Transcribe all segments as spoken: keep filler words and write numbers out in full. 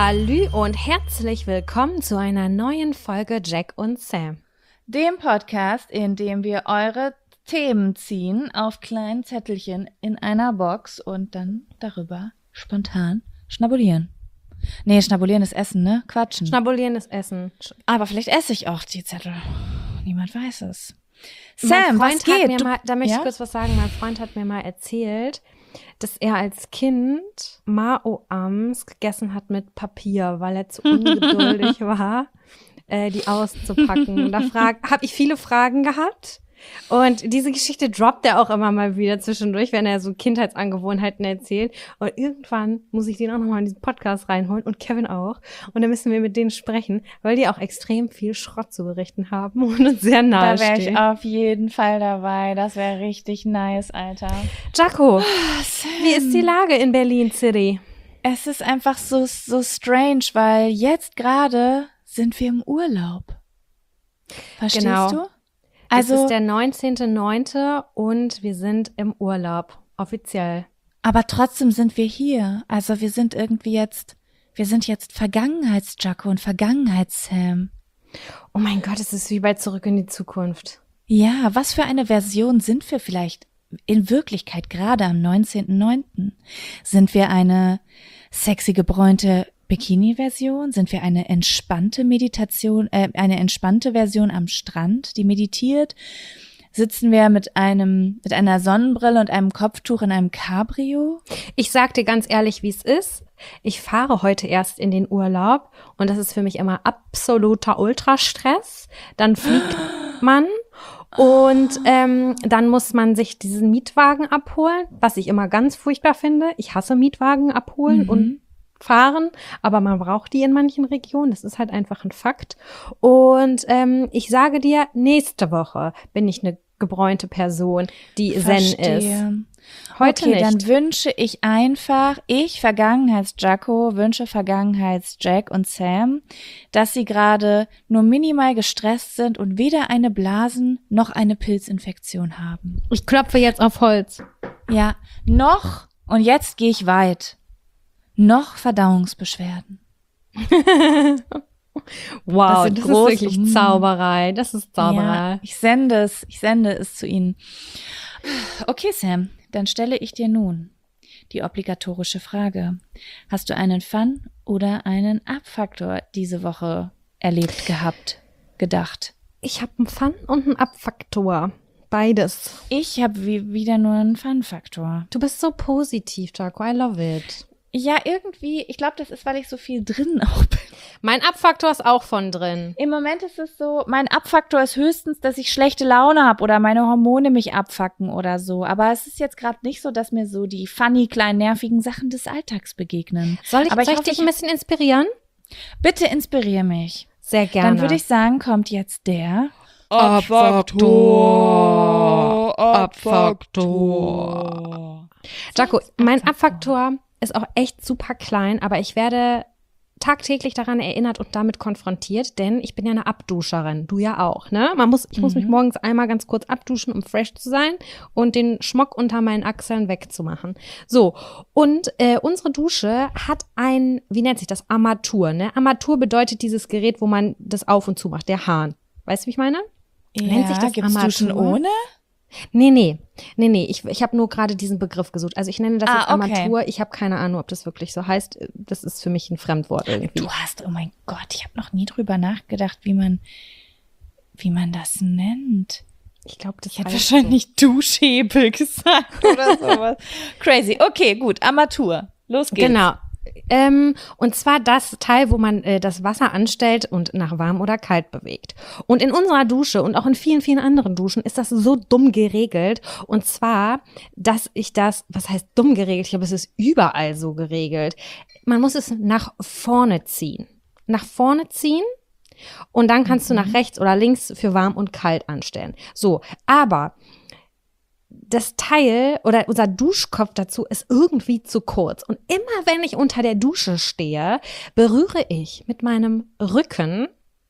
Hallihallo und herzlich willkommen zu einer neuen Folge Jack und Sam. Dem Podcast, in dem wir eure Themen ziehen auf kleinen Zettelchen in einer Box und dann darüber spontan schnabulieren. Nee, schnabulieren ist Essen, ne? Quatschen. Schnabulieren ist Essen. Aber vielleicht esse ich auch die Zettel. Niemand weiß es. Sam, was geht? Hat mir mal, da möchte ja? ich kurz was sagen. Mein Freund hat mir mal erzählt, dass er als Kind Mao-Ams gegessen hat mit Papier, weil er zu ungeduldig war, äh, die auszupacken. Und da habe ich viele Fragen gehabt. Und diese Geschichte droppt er auch immer mal wieder zwischendurch, wenn er so Kindheitsangewohnheiten erzählt. Und irgendwann muss ich den auch nochmal in diesen Podcast reinholen und Kevin auch. Und dann müssen wir mit denen sprechen, weil die auch extrem viel Schrott zu berichten haben und uns sehr nahe Da wäre stehen. ich auf jeden Fall dabei. Das wäre richtig nice, Alter. Jaco, Oh, wie ist die Lage in Berlin City? Es ist einfach so, so strange, weil jetzt gerade sind wir im Urlaub. Verstehst Genau. du? Also, es Also, ist der neunzehnter neunte und wir sind im Urlaub, offiziell. aber trotzdem sind wir hier. Also wir sind irgendwie jetzt, wir sind jetzt Vergangenheits-Jacko und Vergangenheits-Sam. Oh mein Gott, es ist wie bei Zurück in die Zukunft. Ja, was für eine Version sind wir vielleicht in Wirklichkeit gerade am neunzehnten neunten? Sind wir eine sexy gebräunte Bikini-Version? Sind wir eine entspannte Meditation, äh, eine entspannte Version am Strand, die meditiert? Sitzen wir mit einem, mit einer Sonnenbrille und einem Kopftuch in einem Cabrio? Ich sag dir ganz ehrlich, wie es ist. Ich fahre heute erst in den Urlaub und das ist für mich immer absoluter Ultrastress. Dann fliegt man und ähm, dann muss man sich diesen Mietwagen abholen, was ich immer ganz furchtbar finde. Ich hasse Mietwagen abholen Mhm. und fahren, aber man braucht die in manchen Regionen. Das ist halt einfach ein Fakt. Und ähm, ich sage dir, nächste Woche bin ich eine gebräunte Person, die Zen ist. Verstehe. Heute okay, nicht. dann wünsche ich einfach, ich Vergangenheits-Jacko, wünsche Vergangenheits-Jack und Sam, dass sie gerade nur minimal gestresst sind und weder eine Blasen- noch eine Pilzinfektion haben. Ich klopfe jetzt auf Holz. Ja, noch, und jetzt gehe ich weit, noch Verdauungsbeschwerden. Wow, Das sind- das, das ist ist wirklich wirklich- Zauberei. Das ist Zauberei. Ja, ich sende es, ich sende es zu Ihnen. Okay, Sam, dann stelle ich dir nun die obligatorische Frage. Hast du einen Fun- oder einen Abfaktor diese Woche erlebt, gehabt, gedacht? Ich habe einen Fun- und einen Abfaktor. Beides. Ich habe wie, wieder nur einen Fun-Faktor. Du bist so positiv, Jaco. I love it. Ja, irgendwie, ich glaube, das ist, weil ich so viel drin auch bin. Mein Abfaktor ist auch von drin. Im Moment ist es so, mein Abfaktor ist höchstens, dass ich schlechte Laune habe oder meine Hormone mich abfacken oder so. Aber es ist jetzt gerade nicht so, dass mir so die funny, kleinen, nervigen Sachen des Alltags begegnen. Soll ich, Aber ich soll ich hoffe, dich ich- ein bisschen inspirieren? Bitte inspiriere mich. Sehr gerne. Dann würde ich sagen, kommt jetzt der Abfaktor. Abfaktor. Jaco, mein Abfaktor ist auch echt super klein, aber ich werde tagtäglich daran erinnert und damit konfrontiert, denn ich bin ja eine Abduscherin, du ja auch, ne? Man muss, ich muss mich morgens einmal ganz kurz abduschen, um fresh zu sein und den Schmock unter meinen Achseln wegzumachen. So, und äh, unsere Dusche hat ein, wie nennt sich das, Armatur, ne? Armatur bedeutet dieses Gerät, wo man das auf und zu macht, der Hahn. Weißt du, wie ich meine? Nennt sich das gibt's Duschen Armatur? ohne? Nee, nee, nee, nee, ich, ich habe nur gerade diesen Begriff gesucht. Also ich nenne das Ah, jetzt okay. Armatur. Ich habe keine Ahnung, ob das wirklich so heißt. Das ist für mich ein Fremdwort irgendwie. Du hast, oh mein Gott, ich habe noch nie drüber nachgedacht, wie man, wie man das nennt. Ich glaube, das Ich hätte heißt wahrscheinlich Duschhebel gesagt oder sowas. Crazy. Okay, gut. Armatur. Los so. geht's. Genau. Ähm, und zwar das Teil, wo man äh, das Wasser anstellt und nach warm oder kalt bewegt. Und in unserer Dusche und auch in vielen, vielen anderen Duschen ist das so dumm geregelt. Und zwar, dass ich das, was heißt dumm geregelt? Ich glaube, es ist überall so geregelt. Man muss es nach vorne ziehen. Nach vorne ziehen. Und dann kannst du nach rechts oder links für warm und kalt anstellen. So, aber das Teil oder unser Duschkopf dazu ist irgendwie zu kurz. Und immer wenn ich unter der Dusche stehe, berühre ich mit meinem Rücken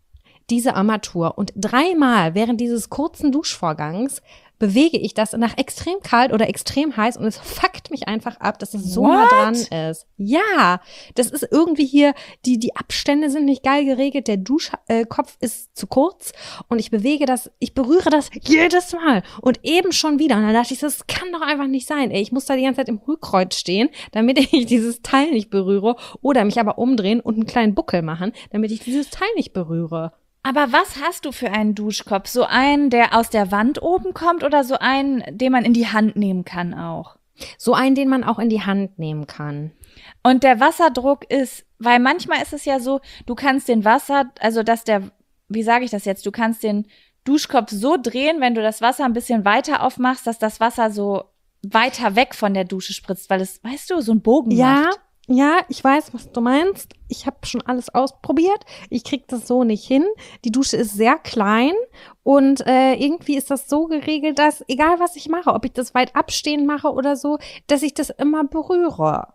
diese Armatur. Und dreimal während dieses kurzen Duschvorgangs bewege ich das nach extrem kalt oder extrem heiß und es fuckt mich einfach ab, dass es so What? nah dran ist. Ja, das ist irgendwie hier, die, die Abstände sind nicht geil geregelt, der Duschkopf äh, ist zu kurz und ich bewege das, ich berühre das jedes Mal und eben schon wieder. Und dann dachte ich, das kann doch einfach nicht sein. Ey, ich muss da die ganze Zeit im Hohlkreuz stehen, damit ich dieses Teil nicht berühre oder mich aber umdrehen und einen kleinen Buckel machen, damit ich dieses Teil nicht berühre. Aber was hast du für einen Duschkopf? So einen, der aus der Wand oben kommt oder so einen, den man in die Hand nehmen kann auch? So einen, den man auch in die Hand nehmen kann. Und der Wasserdruck ist, weil manchmal ist es ja so, du kannst den Wasser, also dass der, wie sage ich das jetzt, du kannst den Duschkopf so drehen, wenn du das Wasser ein bisschen weiter aufmachst, dass das Wasser so weiter weg von der Dusche spritzt, weil es, weißt du, so einen Bogen ja. macht. Ja, ich weiß, was du meinst. Ich habe schon alles ausprobiert. Ich krieg das so nicht hin. Die Dusche ist sehr klein und äh, irgendwie ist das so geregelt, dass egal was ich mache, ob ich das weit abstehend mache oder so, dass ich das immer berühre.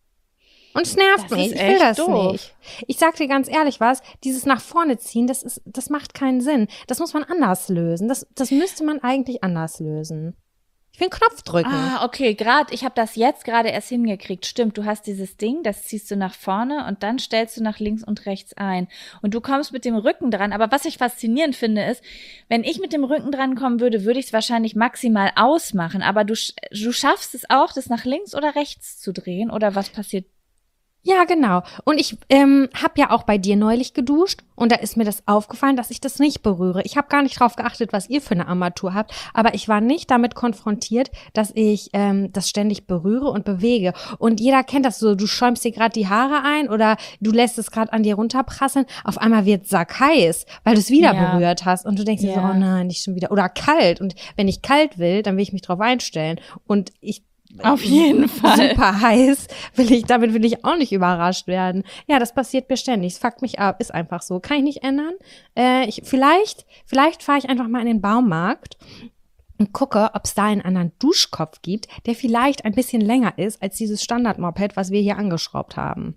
Und es nervt Das mich. ist Ich will echt das doof. nicht. Ich sag dir ganz ehrlich was, dieses nach vorne ziehen, das ist, das macht keinen Sinn. Das muss man anders lösen. Das, das müsste man eigentlich anders lösen. Ich will einen Knopf drücken. Ah, okay, gerade, ich habe das jetzt gerade erst hingekriegt. Stimmt, du hast dieses Ding, das ziehst du nach vorne und dann stellst du nach links und rechts ein. Und du kommst mit dem Rücken dran. Aber was ich faszinierend finde, ist, wenn ich mit dem Rücken dran kommen würde, würde ich es wahrscheinlich maximal ausmachen. Aber du, du schaffst es auch, das nach links oder rechts zu drehen? Oder was passiert? Ja, genau. Und ich ähm, habe ja auch bei dir neulich geduscht und da ist mir das aufgefallen, dass ich das nicht berühre. Ich habe gar nicht drauf geachtet, was ihr für eine Armatur habt, aber ich war nicht damit konfrontiert, dass ich ähm, das ständig berühre und bewege. Und jeder kennt das so, du schäumst dir gerade die Haare ein oder du lässt es gerade an dir runterprasseln. Auf einmal wird es sackheiß, weil du es wieder Ja. berührt hast und du denkst dir so, Ja. oh nein, nicht schon wieder. Oder kalt. Und wenn ich kalt will, dann will ich mich drauf einstellen. Und ich Auf jeden Fall. super heiß, will ich, damit will ich auch nicht überrascht werden. Ja, das passiert mir ständig. Es fuckt mich ab, ist einfach so. Kann ich nicht ändern. Äh, ich, vielleicht, vielleicht fahre ich einfach mal in den Baumarkt und gucke, ob es da einen anderen Duschkopf gibt, der vielleicht ein bisschen länger ist als dieses Standard-Moped, was wir hier angeschraubt haben.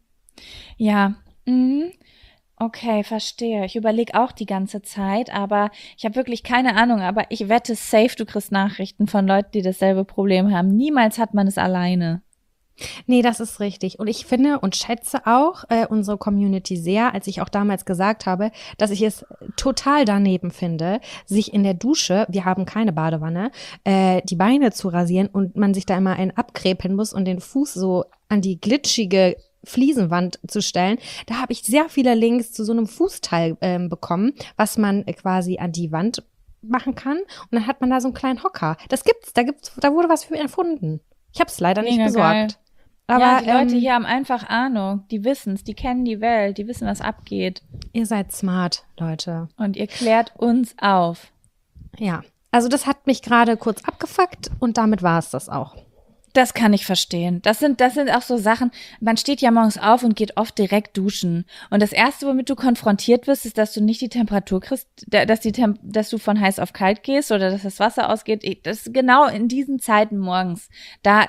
Ja, mhm. Okay, verstehe. Ich überlege auch die ganze Zeit, aber ich habe wirklich keine Ahnung. Aber ich wette safe, du kriegst Nachrichten von Leuten, die dasselbe Problem haben. Niemals hat man es alleine. Nee, das ist richtig. Und ich finde und schätze auch äh, unsere Community sehr, als ich auch damals gesagt habe, dass ich es total daneben finde, sich in der Dusche, wir haben keine Badewanne, äh, die Beine zu rasieren und man sich da immer einen abkrepeln muss und den Fuß so an die glitschige Fliesenwand zu stellen. Da habe ich sehr viele Links zu so einem Fußteil ähm, bekommen, was man äh, quasi an die Wand machen kann. Und dann hat man da so einen kleinen Hocker. Das gibt's, da gibt's, da wurde was für erfunden. Ich habe es leider nicht Mega besorgt. geil. Aber ja, die Leute ähm, hier haben einfach Ahnung. Die wissen's, die kennen die Welt, die wissen, was abgeht. ihr seid smart, Leute. Und ihr klärt uns auf. Ja, also das hat mich gerade kurz abgefuckt und damit war es das auch. Das kann ich verstehen. Das sind, das sind auch so Sachen, man steht ja morgens auf und geht oft direkt duschen. Und das Erste, womit du konfrontiert wirst, ist, dass du nicht die Temperatur kriegst, dass die Temp- dass du von heiß auf kalt gehst oder dass das Wasser ausgeht. Das ist genau in diesen Zeiten morgens. Da,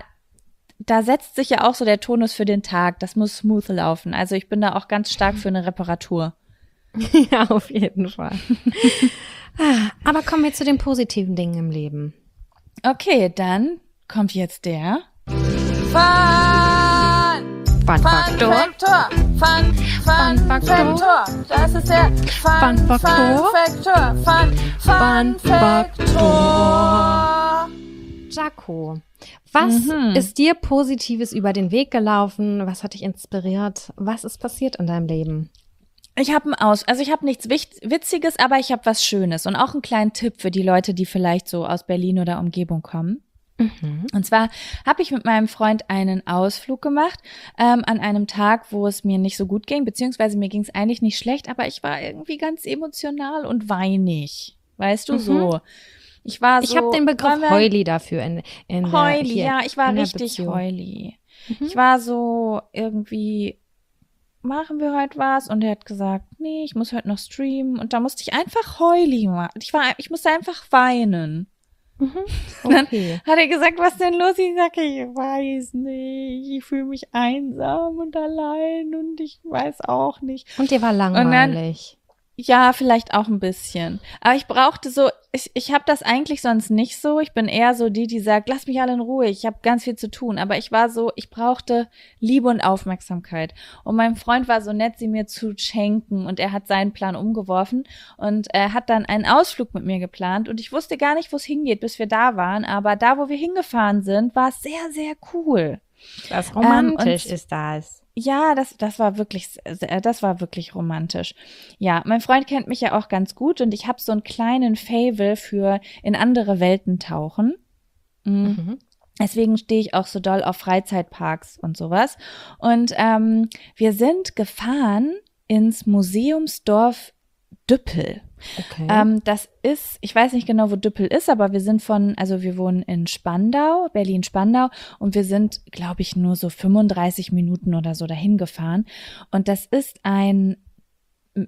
da setzt sich ja auch so der Tonus für den Tag. Das muss smooth laufen. Also ich bin da auch ganz stark für eine Reparatur. Ja, auf jeden Fall. Aber kommen wir zu den positiven Dingen im Leben. Okay, dann kommt jetzt der Fun! Fun-Faktor. Faktor. Fun, Fun, Fun Faktor. Faktor. Das ist der Fun, Fun Faktor. Faktor. Fun, Fun, Fun Faktor. Jaco, was Mhm. ist dir Positives über den Weg gelaufen? Was hat dich inspiriert? Was ist passiert in deinem Leben? Ich habe ein Aus, also ich habe nichts Wicht- Witziges, aber ich habe was Schönes und auch einen kleinen Tipp für die Leute, die vielleicht so aus Berlin oder Umgebung kommen. Mhm. Und zwar habe ich mit meinem Freund einen Ausflug gemacht ähm, an einem Tag, wo es mir nicht so gut ging, beziehungsweise mir ging es eigentlich nicht schlecht, aber ich war irgendwie ganz emotional und weinig, weißt du, Mhm. so. Ich war so. Ich habe den Begriff wollen wir- Heuli dafür in, in der, Heuli, hier ja, ich war in der richtig Beziehung. Heuli. Mhm. Ich war so irgendwie, machen wir heute was? Und er hat gesagt, nee, ich muss heute noch streamen. Und da musste ich einfach Heuli machen. Ich war, ich musste einfach weinen. Mhm. Dann Okay. hat er gesagt, was denn los? Ich sage, ich weiß nicht. Ich fühle mich einsam und allein und ich weiß auch nicht. Und dir war dann- langweilig. Ja, vielleicht auch ein bisschen. Aber ich brauchte so, ich, ich habe das eigentlich sonst nicht so. Ich bin eher so die, die sagt, lass mich alle in Ruhe, ich habe ganz viel zu tun. Aber ich war so, ich brauchte Liebe und Aufmerksamkeit. Und mein Freund war so nett, sie mir zu schenken. Und er hat seinen Plan umgeworfen und er hat dann einen Ausflug mit mir geplant. Und ich wusste gar nicht, wo es hingeht, bis wir da waren. Aber da, wo wir hingefahren sind, war es sehr, sehr cool. Was romantisch Ähm, und- ist das. Ja, das, das war wirklich, sehr- das war wirklich romantisch. Ja, mein Freund kennt mich ja auch ganz gut und ich habe so einen kleinen Faible für in andere Welten tauchen. Mm. Mhm. Deswegen stehe ich auch so doll auf Freizeitparks und sowas. Und ähm, wir sind gefahren ins Museumsdorf Düppel. Okay. Ähm, das ist, ich weiß nicht genau, wo Düppel ist, aber wir sind von, also wir wohnen in Spandau, Berlin-Spandau und wir sind, glaube ich, nur so fünfunddreißig Minuten oder so dahin gefahren. Und das ist ein M-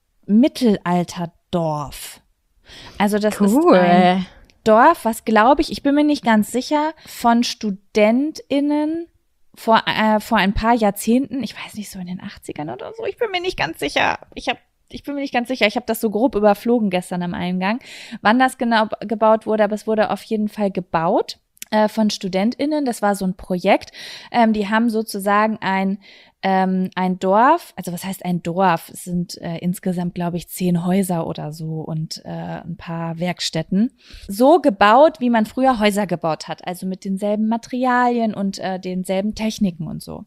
Mittelalterdorf. Also das ist ein cool. Dorf, was glaube ich, ich bin mir nicht ganz sicher, von StudentInnen vor, äh, vor ein paar Jahrzehnten, ich weiß nicht, so in den achtzigern oder so, ich bin mir nicht ganz sicher. Ich habe Ich bin mir nicht ganz sicher, ich habe das so grob überflogen gestern am Eingang, wann das genau b- gebaut wurde, aber es wurde auf jeden Fall gebaut äh, von StudentInnen. Das war so ein Projekt. Ähm, die haben sozusagen ein ähm, ein Dorf, also was heißt ein Dorf? Es sind äh, insgesamt, glaube ich, zehn Häuser oder so und äh, ein paar Werkstätten. So gebaut, wie man früher Häuser gebaut hat, also mit denselben Materialien und äh, denselben Techniken und so.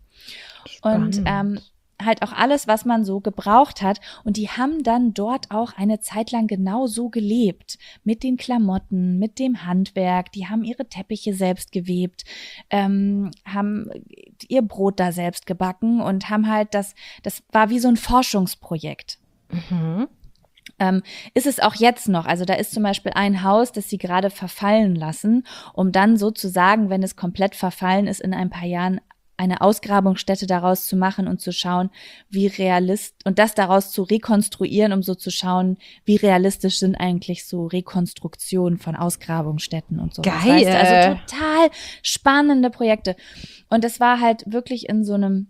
Und Spannend. ähm, halt auch alles, was man so gebraucht hat. Und die haben dann dort auch eine Zeit lang genau so gelebt. Mit den Klamotten, mit dem Handwerk. Die haben ihre Teppiche selbst gewebt, ähm, haben ihr Brot da selbst gebacken und haben halt das, das war wie so ein Forschungsprojekt. Mhm. Ähm, ist es auch jetzt noch. Also da ist zum Beispiel ein Haus, das sie gerade verfallen lassen, um dann sozusagen, wenn es komplett verfallen ist, in ein paar Jahren eine Ausgrabungsstätte daraus zu machen und zu schauen, wie realist und das daraus zu rekonstruieren, um so zu schauen, wie realistisch sind eigentlich so Rekonstruktionen von Ausgrabungsstätten und so. Geil. Weißt du? Also total spannende Projekte. Und das war halt wirklich in so einem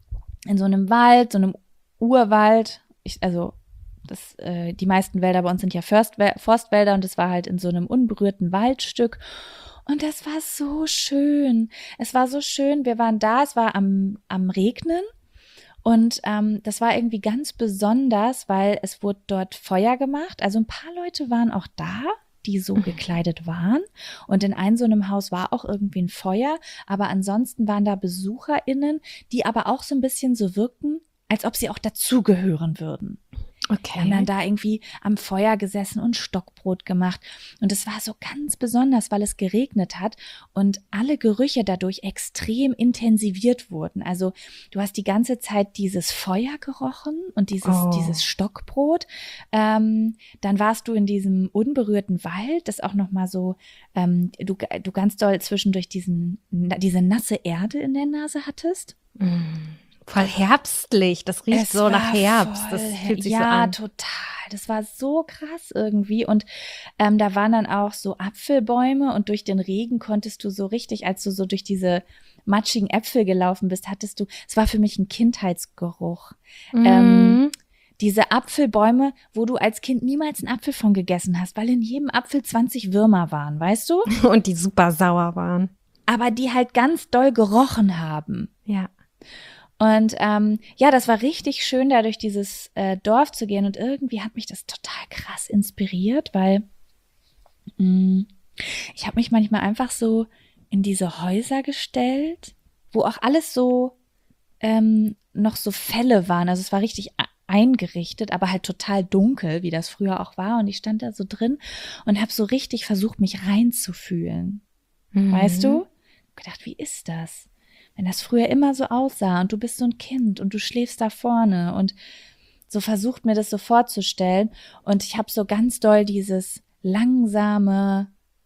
in so einem Wald, so einem Urwald. Ich, also das, äh, die meisten Wälder bei uns sind ja Förstwä- Forstwälder und das war halt in so einem unberührten Waldstück. Und das war so schön. Es war so schön. Wir waren da, es war am, am Regnen. Und ähm, das war irgendwie ganz besonders, weil es wurde dort Feuer gemacht. Also ein paar Leute waren auch da, die so gekleidet waren. Und in einem so einem Haus war auch irgendwie ein Feuer. Aber ansonsten waren da BesucherInnen, die aber auch so ein bisschen so wirkten, als ob sie auch dazugehören würden. Wir haben dann Okay. da irgendwie am Feuer gesessen und Stockbrot gemacht. Und es war so ganz besonders, weil es geregnet hat und alle Gerüche dadurch extrem intensiviert wurden. Also du hast die ganze Zeit dieses Feuer gerochen und dieses, Oh. dieses Stockbrot. Ähm, dann warst du in diesem unberührten Wald, das auch nochmal so, ähm, du, du ganz doll zwischendurch diesen, diese nasse Erde in der Nase hattest. Mm. Voll herbstlich. Das riecht Es so war nach Herbst. Das voll fühlt sich ja, so an. total. Das war so krass irgendwie. Und ähm, da waren dann auch so Apfelbäume und durch den Regen konntest du so richtig, als du so durch diese matschigen Äpfel gelaufen bist, hattest du, es war für mich ein Kindheitsgeruch. Ähm, Mhm. diese Apfelbäume, wo du als Kind niemals einen Apfel von gegessen hast, weil in jedem Apfel zwanzig Würmer waren, weißt du? Und die super sauer waren. Aber die halt ganz doll gerochen haben. Ja. Und ähm, ja, das war richtig schön, da durch dieses äh, Dorf zu gehen. Und irgendwie hat mich das total krass inspiriert, weil mh, ich habe mich manchmal einfach so in diese Häuser gestellt, wo auch alles so ähm, noch so Fälle waren. Also es war richtig e- eingerichtet, aber halt total dunkel, wie das früher auch war. Und ich stand da so drin und habe so richtig versucht, mich reinzufühlen. Mhm. Weißt du? Gedacht, wie ist das? Wenn das früher immer so aussah und du bist so ein Kind und du schläfst da vorne und so versucht mir das so vorzustellen und ich habe so ganz doll dieses langsame,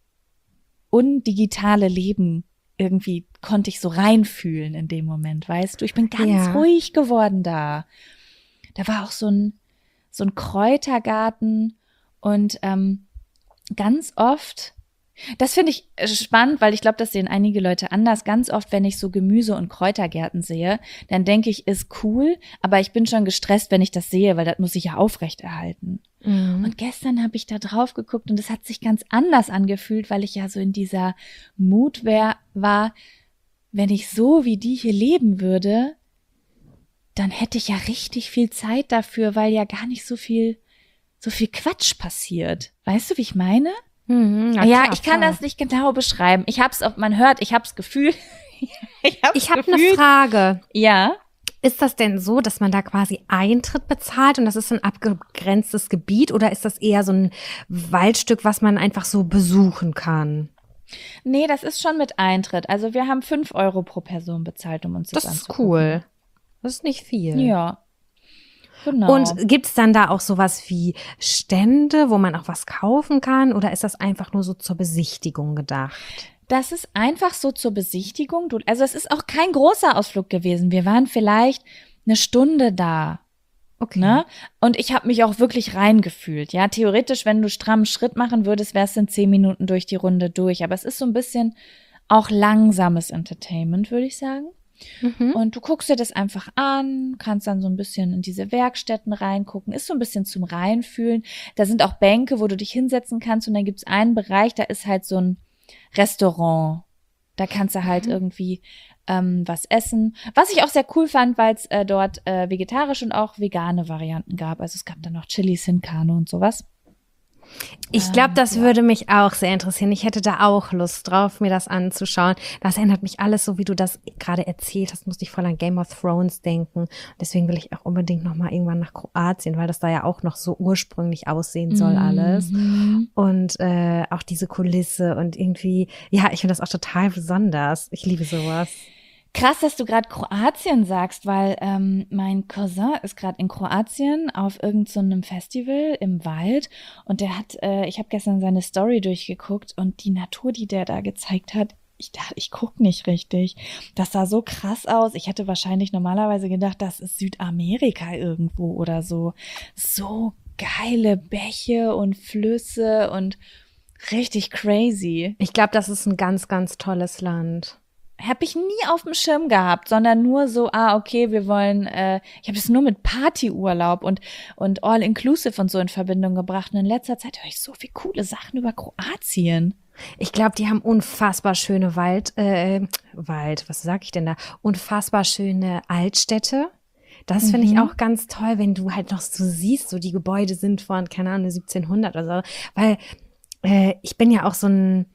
undigitale Leben irgendwie konnte ich so reinfühlen in dem Moment, weißt du? Ich bin ganz Ja. ruhig geworden da. Da war auch so ein, so ein Kräutergarten und ähm, ganz oft Das finde ich äh, spannend, weil ich glaube, das sehen einige Leute anders. Ganz oft, wenn ich so Gemüse- und Kräutergärten sehe, dann denke ich, ist cool, aber ich bin schon gestresst, wenn ich das sehe, weil das muss ich ja aufrechterhalten. Mhm. Und gestern habe ich da drauf geguckt und es hat sich ganz anders angefühlt, weil ich ja so in dieser Mut wär, war, wenn ich so wie die hier leben würde, dann hätte ich ja richtig viel Zeit dafür, weil ja gar nicht so viel, so viel Quatsch passiert. Weißt du, wie ich meine? Mhm, na Ja, klar, ich kann voll. das nicht genau beschreiben. Ich hab's auf, man hört, ich hab's Gefühl. ich hab's Ich habe eine gefühlt. Frage. Ja. Ist das denn so, dass man da quasi Eintritt bezahlt und das ist ein abgegrenztes Gebiet oder ist das eher so ein Waldstück, was man einfach so besuchen kann? Nee, das ist schon mit Eintritt. Also wir haben fünf Euro pro Person bezahlt, um uns das, Das ist anzugucken. cool. Das ist nicht viel. Ja. Genau. Und gibt es dann da auch sowas wie Stände, wo man auch was kaufen kann oder ist das einfach nur so zur Besichtigung gedacht? Das ist einfach so zur Besichtigung. Du, also es ist auch kein großer Ausflug gewesen. Wir waren vielleicht eine Stunde da. Okay. Ne? Und ich habe mich auch wirklich reingefühlt. Ja, theoretisch, wenn du strammen Schritt machen würdest, wärst du in zehn Minuten durch die Runde durch. Aber es ist so ein bisschen auch langsames Entertainment, würde ich sagen. Mhm. Und du guckst dir das einfach an, kannst dann so ein bisschen in diese Werkstätten reingucken, ist so ein bisschen zum Reinfühlen. Da sind auch Bänke, wo du dich hinsetzen kannst und dann gibt's einen Bereich, da ist halt so ein Restaurant. Da kannst du halt Mhm. irgendwie ähm, was essen. Was ich auch sehr cool fand, weil es äh, dort äh, vegetarische und auch vegane Varianten gab. Also es gab dann noch Chili sin Carne und sowas. Ich glaube, Ähm, das ja. würde mich auch sehr interessieren. Ich hätte da auch Lust drauf, mir das anzuschauen. Das erinnert mich alles, so wie du das gerade erzählt hast, musste ich voll an Game of Thrones denken. Deswegen will ich auch unbedingt noch mal irgendwann nach Kroatien, weil das da ja auch noch so ursprünglich aussehen soll alles. Mhm. Und äh, auch diese Kulisse und irgendwie, ja, ich finde das auch total besonders. Ich liebe sowas. Krass, dass du gerade Kroatien sagst, weil ähm, mein Cousin ist gerade in Kroatien auf irgend so einem Festival im Wald und der hat, äh, ich habe gestern seine Story durchgeguckt und die Natur, die der da gezeigt hat, ich dachte, ich guck nicht richtig. Das sah so krass aus. Ich hätte wahrscheinlich normalerweise gedacht, das ist Südamerika irgendwo oder so. So geile Bäche und Flüsse und richtig crazy. Ich glaube, das ist ein ganz, ganz tolles Land. Habe ich nie auf dem Schirm gehabt, sondern nur so, ah, okay, wir wollen, äh, ich habe das nur mit Partyurlaub und und All-Inclusive und so in Verbindung gebracht. Und in letzter Zeit höre ich so viele coole Sachen über Kroatien. Ich glaube, die haben unfassbar schöne Wald, äh, Wald, was sag ich denn da? Unfassbar schöne Altstädte. Das finde ich Mhm. auch ganz toll, wenn du halt noch so siehst, so die Gebäude sind von, keine Ahnung, siebzehnhundert oder so. Weil äh, ich bin ja auch so ein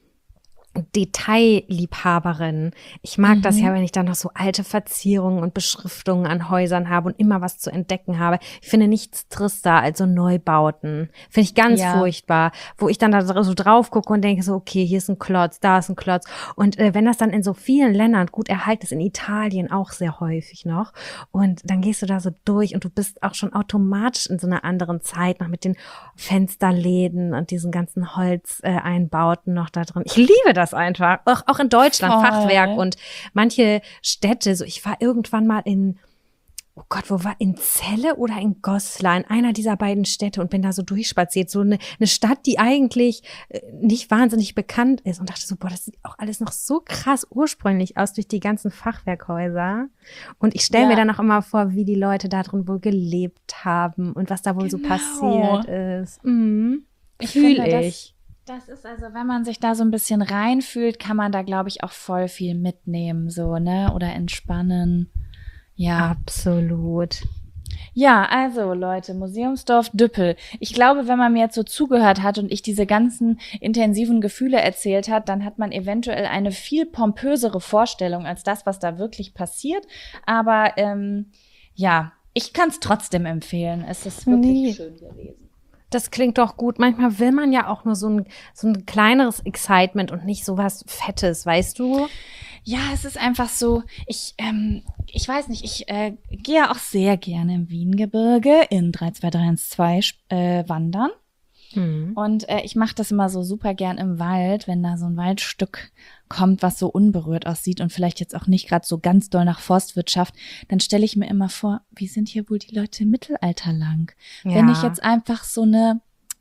Detailliebhaberin. Ich mag Mhm. das ja, wenn ich dann noch so alte Verzierungen und Beschriftungen an Häusern habe und immer was zu entdecken habe. Ich finde nichts trister als so Neubauten. Finde ich ganz Ja. furchtbar, wo ich dann da so drauf gucke und denke so, okay, hier ist ein Klotz, da ist ein Klotz. Und äh, wenn das dann in so vielen Ländern gut erhalten ist, in Italien auch sehr häufig noch, und dann gehst du da so durch und du bist auch schon automatisch in so einer anderen Zeit, noch mit den Fensterläden und diesen ganzen Holzeinbauten äh, Einbauten noch da drin. Ich liebe das einfach. Auch, auch in Deutschland, Voll. Fachwerk und manche Städte. So, ich war irgendwann mal in, oh Gott, wo war, in Celle oder in Goslar, in einer dieser beiden Städte und bin da so durchspaziert. So eine, eine Stadt, die eigentlich äh, nicht wahnsinnig bekannt ist und dachte so, boah, das sieht auch alles noch so krass ursprünglich aus durch die ganzen Fachwerkhäuser. Und ich stelle Ja. mir dann auch immer vor, wie die Leute da drin wohl gelebt haben und was da wohl so Genau. passiert ist. Mhm. Ich Fühl finde, das- ich. Das ist also, wenn man sich da so ein bisschen reinfühlt, kann man da, glaube ich, auch voll viel mitnehmen, so, ne? Oder entspannen. Ja. Absolut. Ja, also Leute, Museumsdorf Düppel. Ich glaube, wenn man mir jetzt so zugehört hat und ich diese ganzen intensiven Gefühle erzählt hat, dann hat man eventuell eine viel pompösere Vorstellung als das, was da wirklich passiert. Aber ähm, ja, ich kann es trotzdem empfehlen. Es ist wirklich Nee. schön gewesen. Das klingt doch gut. Manchmal will man ja auch nur so ein, so ein kleineres Excitement und nicht so was Fettes, weißt du? Ja, es ist einfach so, ich, ähm, ich weiß nicht, ich äh, gehe ja auch sehr gerne im Wiengebirge in drei zwei drei eins zwei äh, wandern. Hm. Und äh, ich mache das immer so super gern im Wald, wenn da so ein Waldstück kommt, was so unberührt aussieht und vielleicht jetzt auch nicht gerade so ganz doll nach Forstwirtschaft, dann stelle ich mir immer vor, wie sind hier wohl die Leute im Mittelalter lang? Ja. Wenn ich jetzt einfach so eine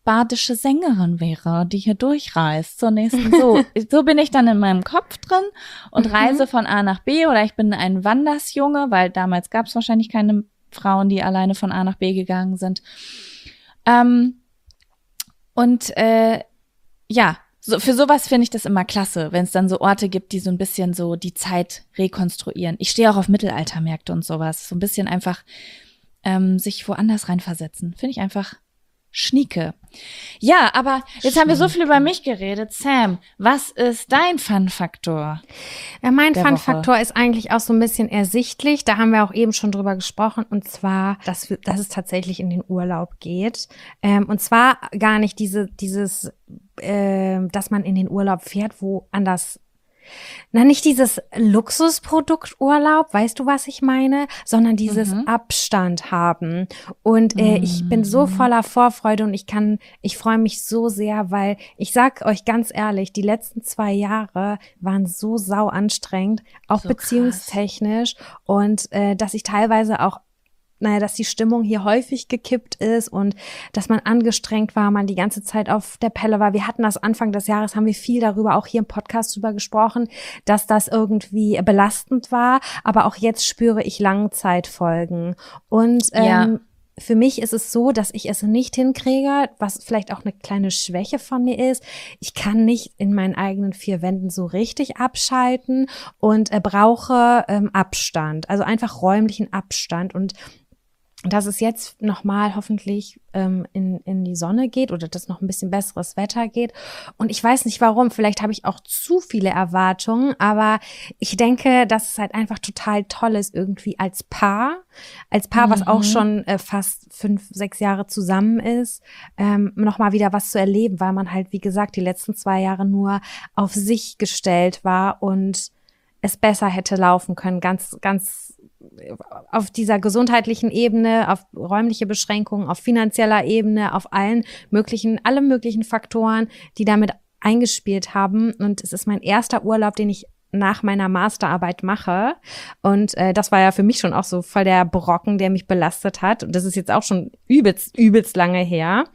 badische Sängerin wäre, die hier durchreist zur nächsten. So, so bin ich dann in meinem Kopf drin und reise von A nach B, oder ich bin ein Wandersjunge, weil damals gab es wahrscheinlich keine Frauen, die alleine von A nach B gegangen sind. Ähm, und äh, ja, so, für sowas finde ich das immer klasse, wenn es dann so Orte gibt, die so ein bisschen so die Zeit rekonstruieren. Ich stehe auch auf Mittelaltermärkte und sowas. So ein bisschen einfach ähm, sich woanders reinversetzen. Finde ich einfach schnieke. Ja, aber jetzt haben wir so viel über mich geredet. Sam, was ist dein Fun-Faktor? Ja, mein der Fun-Faktor ist eigentlich auch so ein bisschen ersichtlich. Da haben wir auch eben schon drüber gesprochen. Und zwar, dass, wir, dass es tatsächlich in den Urlaub geht. Ähm, und zwar gar nicht diese, dieses, äh, dass man in den Urlaub fährt, wo anders. Na, nicht dieses Luxusprodukt Urlaub, weißt du, was ich meine? Sondern dieses Mhm. Abstand haben. Und äh, ich bin so voller Vorfreude und ich kann, ich freue mich so sehr, weil ich sag euch ganz ehrlich, die letzten zwei Jahre waren so sau anstrengend, auch So krass. beziehungstechnisch, und äh, dass ich teilweise auch naja, dass die Stimmung hier häufig gekippt ist und dass man angestrengt war, man die ganze Zeit auf der Pelle war. Wir hatten das Anfang des Jahres, haben wir viel darüber, auch hier im Podcast drüber gesprochen, dass das irgendwie belastend war. Aber auch jetzt spüre ich Langzeitfolgen. Und ähm, Ja. für mich ist es so, dass ich es nicht hinkriege, was vielleicht auch eine kleine Schwäche von mir ist. Ich kann nicht in meinen eigenen vier Wänden so richtig abschalten und äh, brauche ähm, Abstand, also einfach räumlichen Abstand. Und dass es jetzt nochmal hoffentlich ähm, in, in die Sonne geht oder dass noch ein bisschen besseres Wetter geht. Und ich weiß nicht warum, vielleicht habe ich auch zu viele Erwartungen, aber ich denke, dass es halt einfach total toll ist, irgendwie als Paar, als Paar, was auch schon äh, fast fünf, sechs Jahre zusammen ist, ähm, nochmal wieder was zu erleben, weil man halt, wie gesagt, die letzten zwei Jahre nur auf sich gestellt war und es besser hätte laufen können, ganz, ganz auf dieser gesundheitlichen Ebene, auf räumliche Beschränkungen, auf finanzieller Ebene, auf allen möglichen, alle möglichen Faktoren, die damit eingespielt haben. Und es ist mein erster Urlaub, den ich nach meiner Masterarbeit mache. Und äh, das war ja für mich schon auch so voll der Brocken, der mich belastet hat. Und das ist jetzt auch schon übelst, übelst lange her.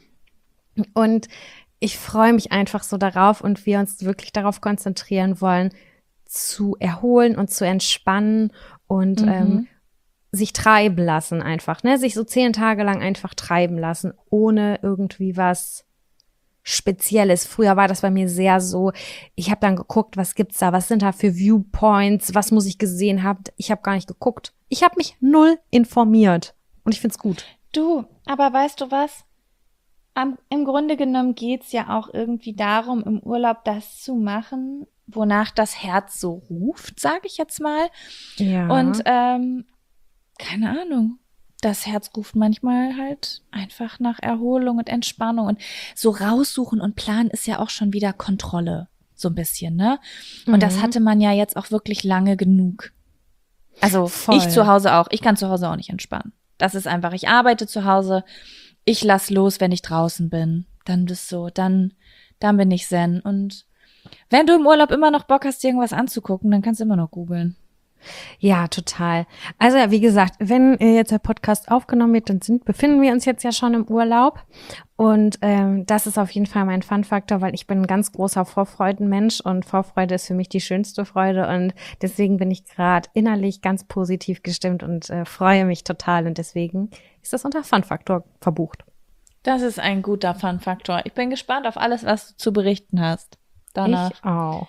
Und ich freue mich einfach so darauf und wir uns wirklich darauf konzentrieren wollen, zu erholen und zu entspannen und Mhm. ähm, sich treiben lassen einfach, ne, sich so zehn Tage lang einfach treiben lassen, ohne irgendwie was Spezielles. Früher war das bei mir sehr so, ich habe dann geguckt, was gibt's da, was sind da für Viewpoints, was muss ich gesehen haben. Ich habe gar nicht geguckt. Ich habe mich null informiert und ich find's gut. Du, aber weißt du was? Am, im Grunde genommen geht's ja auch irgendwie darum, im Urlaub das zu machen, wonach das Herz so ruft, sage ich jetzt mal. Ja. Und ähm, keine Ahnung, das Herz ruft manchmal halt einfach nach Erholung und Entspannung. Und so raussuchen und planen ist ja auch schon wieder Kontrolle, so ein bisschen, ne? Und Mhm. das hatte man ja jetzt auch wirklich lange genug. Also Voll. ich zu Hause auch. Ich kann zu Hause auch nicht entspannen. Das ist einfach, ich arbeite zu Hause, ich lass los, wenn ich draußen bin. Dann bist so, dann, dann bin ich zen. Und wenn du im Urlaub immer noch Bock hast, dir irgendwas anzugucken, dann kannst du immer noch googeln. Ja, total. Also ja, wie gesagt, wenn äh, jetzt der Podcast aufgenommen wird, dann sind, befinden wir uns jetzt ja schon im Urlaub. Und ähm, das ist auf jeden Fall mein Fun-Faktor, weil ich bin ein ganz großer Vorfreudenmensch und Vorfreude ist für mich die schönste Freude. Und deswegen bin ich gerade innerlich ganz positiv gestimmt und äh, freue mich total. Und deswegen ist das unter Fun-Faktor verbucht. Das ist ein guter Fun-Faktor. Ich bin gespannt auf alles, was du zu berichten hast. Danach. Ich auch.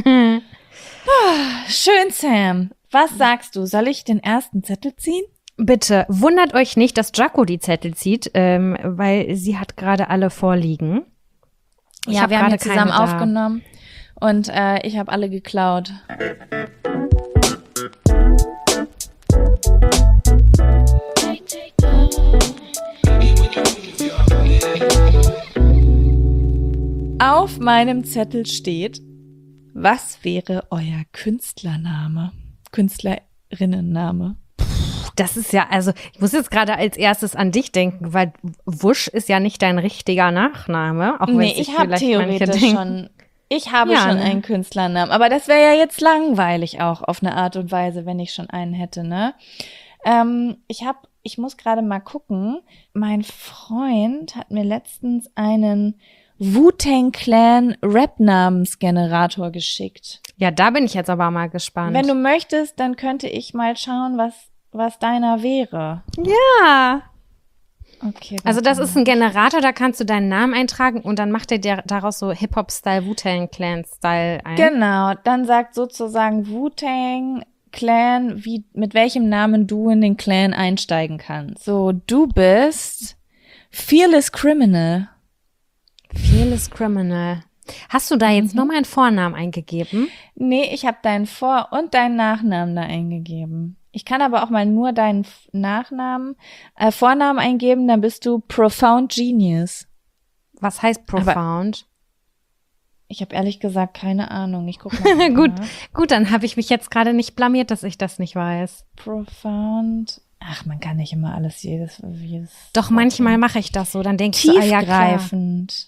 Schön, Sam. Was sagst du? Soll ich den ersten Zettel ziehen? Bitte wundert euch nicht, dass Jaco die Zettel zieht, ähm, weil sie hat gerade alle vorliegen. Ich ja, hab wir haben gerade hier zusammen keine da. aufgenommen und äh, ich habe alle geklaut. Auf meinem Zettel steht, was wäre euer Künstlername? Künstlerinnenname? Das ist ja, also ich muss jetzt gerade als erstes an dich denken, weil Wusch ist ja nicht dein richtiger Nachname. Auch wenn Nee, sich ich habe vielleicht manche theoretisch denken. schon, ich habe Ja, schon ne? einen Künstlernamen, aber das wäre ja jetzt langweilig auch auf eine Art und Weise, wenn ich schon einen hätte, ne? Ähm, ich habe ich muss gerade mal gucken. Mein Freund hat mir letztens einen Wu-Tang Clan Rap-Namensgenerator geschickt. Ja, da bin ich jetzt aber mal gespannt. Wenn du möchtest, dann könnte ich mal schauen, was, was deiner wäre. Ja. Okay. Also das warte ist ein Generator, da kannst du deinen Namen eintragen und dann macht er dir daraus so Hip-Hop-Style, Wu-Tang Clan-Style ein. Genau, dann sagt sozusagen Wu-Tang Clan, wie, mit welchem Namen du in den Clan einsteigen kannst. So, du bist Fearless Criminal. Fearless Criminal. Hast du da jetzt Mhm. nur meinen Vornamen eingegeben? Nee, ich habe deinen Vor- und deinen Nachnamen da eingegeben. Ich kann aber auch mal nur deinen F- Nachnamen, äh, Vornamen eingeben, dann bist du Profound Genius. Was heißt Profound? Ich habe ehrlich gesagt keine Ahnung. Ich guck mal. Gut, nach. gut, dann habe ich mich jetzt gerade nicht blamiert, dass ich das nicht weiß. Profound. Ach, man kann nicht immer alles jedes. jedes Doch manchmal mache ich das so, dann denke ich so, ah, ja, klar. tiefgreifend.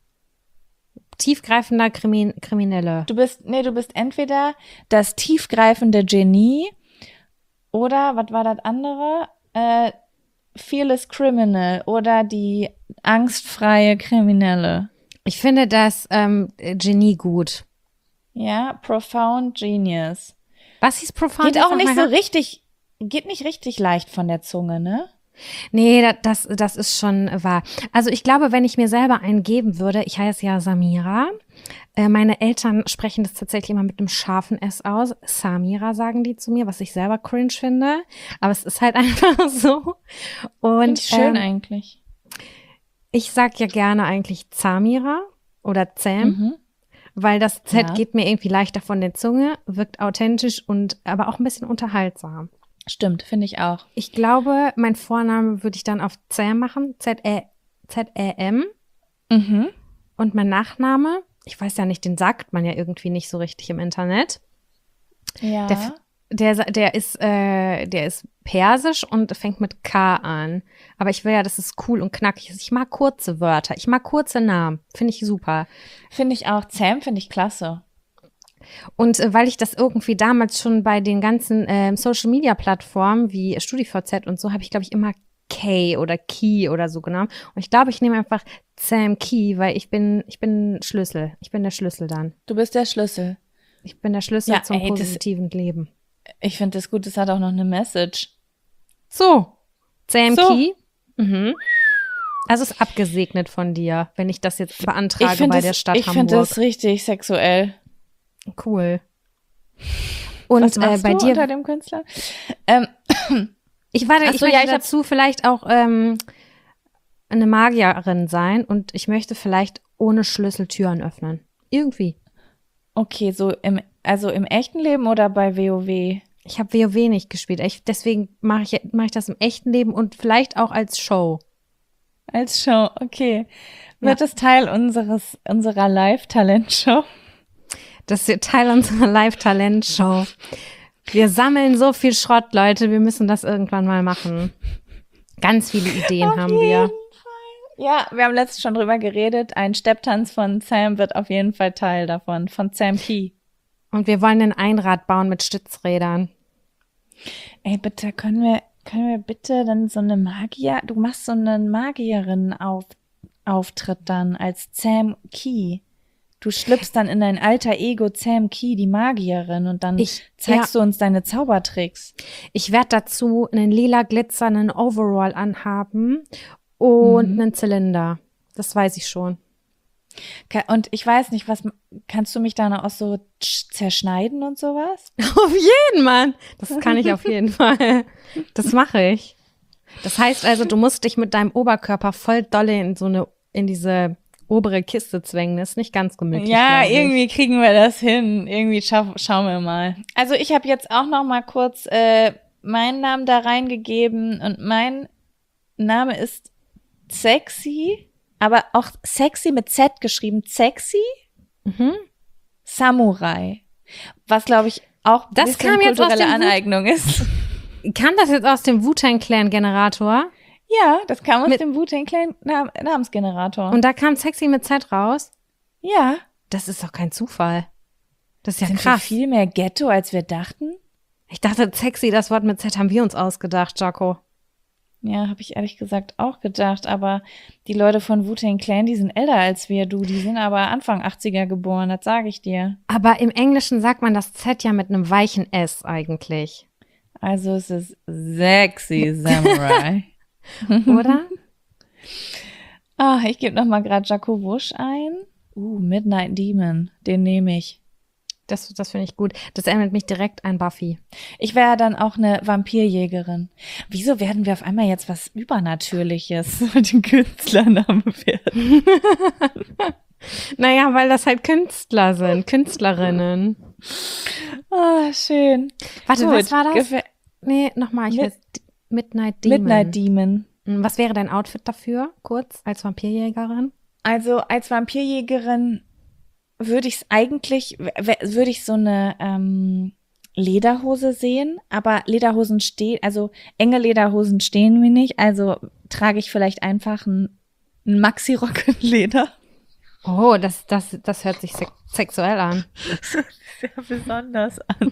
Tiefgreifender Krimin Kriminelle. Du bist, nee, du bist entweder das tiefgreifende Genie oder, was war das andere? Äh, Fearless Criminal oder die angstfreie Kriminelle. Ich finde das ähm, Genie gut. Ja, Profound Genius. Was hieß Profound? Geht auch Sag nicht mal so her. richtig, geht nicht richtig leicht von der Zunge, ne? Nee, da- das, das ist schon wahr. Also ich glaube, wenn ich mir selber einen geben würde, ich heiße ja Samira, äh, meine Eltern sprechen das tatsächlich immer mit einem scharfen S aus. Samira sagen die zu mir, was ich selber cringe finde. Aber es ist halt einfach so. Und Finde ich schön ähm, eigentlich. ich sag ja gerne eigentlich Zamira oder Zam, Mhm. weil das Z Ja. geht mir irgendwie leichter von der Zunge, wirkt authentisch und aber auch ein bisschen unterhaltsam. Stimmt, finde ich auch. Ich glaube, mein Vorname würde ich dann auf Zam machen, Z-E- Z-E-M. Mhm. Und mein Nachname, ich weiß ja nicht, den sagt man ja irgendwie nicht so richtig im Internet. Ja. Der, f- der, sa- der ist, äh, der ist persisch und fängt mit K an. Aber ich will ja, dass es cool und knackig ist. Ich mag kurze Wörter. Ich mag kurze Namen. Finde ich super. Finde ich auch. Sam finde ich klasse. Und äh, weil ich das irgendwie damals schon bei den ganzen ähm, Social-Media-Plattformen wie StudiVZ und so, habe ich, glaube ich, immer K oder Key oder so genommen. Und ich glaube, ich nehme einfach Sam Key, weil ich bin, ich bin Schlüssel. Ich bin der Schlüssel dann. Du bist der Schlüssel. Ich bin der Schlüssel Ja, zum ey, das- positiven Leben. Ich finde das gut, das hat auch noch eine Message. So, Sam So. Key. Mhm. Also ist abgesegnet von dir, wenn ich das jetzt beantrage find bei das, der Stadt ich finde Hamburg. das richtig sexuell. Cool. Und Was machst äh, bei du dir, unter dem Künstler? Ähm, ich warte, Ach ich so, möchte ja, ich hab- dazu vielleicht auch ähm, eine Magierin sein und ich möchte vielleicht ohne Schlüssel Türen öffnen. Irgendwie. okay, so im, also im echten Leben oder bei WoW? Ich habe WoW nicht gespielt. Ich, deswegen mache ich, mach ich das im echten Leben und vielleicht auch als Show. Als Show, okay. Wird es Teil unseres, unserer Live-Talent-Show? Das ist Teil unserer Live-Talent-Show. Wir sammeln so viel Schrott, Leute. Wir müssen das irgendwann mal machen. Ganz viele Ideen haben wir. Ja, wir haben letztens schon drüber geredet. Ein Stepptanz von Sam wird auf jeden Fall Teil davon, von Sam Key. Und wir wollen ein Einrad bauen mit Stützrädern. Ey, bitte, können wir, können wir bitte dann so eine Magier, du machst so einen Magierin-Auftritt dann als Sam Key. Du schlüpfst dann in dein alter Ego Sam Key, die Magierin, und dann Ich- zeigst du uns deine Zaubertricks. Ich werde dazu einen lila glitzernden Overall anhaben und Mhm. einen Zylinder. Das weiß ich schon. Ka- Und ich weiß nicht, was, kannst du mich da noch auch so tsch- zerschneiden und sowas? Auf jeden, Mann. Das kann ich auf jeden Fall. Das mache ich. Das heißt also, du musst dich mit deinem Oberkörper voll dolle in so eine, in diese obere Kiste zwängen. Das ist nicht ganz gemütlich. Ja, glaub ich. irgendwie kriegen wir das hin. Irgendwie scha schauen wir mal. Also ich habe jetzt auch noch mal kurz äh, meinen Namen da reingegeben und mein Name ist Sexy, aber auch sexy mit Z geschrieben. Sexy Mhm. Samurai. Was, glaube ich, auch ein Das bisschen kam jetzt aus kulturelle dem Wu- Aneignung ist. Kam das jetzt aus dem Wu-Tang Clan Generator? Ja, das kam aus Mit- dem Wu-Tang Clan Nam Namensgenerator. Und da kam Sexy mit Z raus? ja, Das ist doch kein Zufall. Das ist ja sind wir krass. viel mehr Ghetto, als wir dachten? Ich dachte, Sexy, das Wort mit Z haben wir uns ausgedacht, Jaco. Ja, habe ich ehrlich gesagt auch gedacht, aber die Leute von Wu-Tang Clan, die sind älter als wir, du, die sind aber Anfang achtziger geboren, das sage ich dir. Aber im Englischen sagt man das Z ja mit einem weichen S eigentlich. Also es ist sexy Samurai. Oder? Ah, ich gebe nochmal gerade Jacko Wusch ein. Uh, Midnight Demon, den nehme ich. Das, das finde ich gut. Das erinnert mich direkt an Buffy. Ich wäre dann auch eine Vampirjägerin. Wieso werden wir auf einmal jetzt was Übernatürliches mit dem Künstlernamen werden? Naja, weil das halt Künstler sind, Künstlerinnen. Ah, schön. Warte, Gut. was war das? Gefä- Nee, nochmal, ich Mid- weiß. Midnight Demon. Midnight Demon. Was wäre dein Outfit dafür, kurz, als Vampirjägerin? Also als Vampirjägerin würde ich es eigentlich, w- würde ich so eine ähm, Lederhose sehen, aber Lederhosen stehen, also enge Lederhosen stehen mir nicht, also trage ich vielleicht einfach einen, einen Maxi-Rock in Leder. Oh, das, das, das hört sich sex- sexuell an. Sehr besonders an.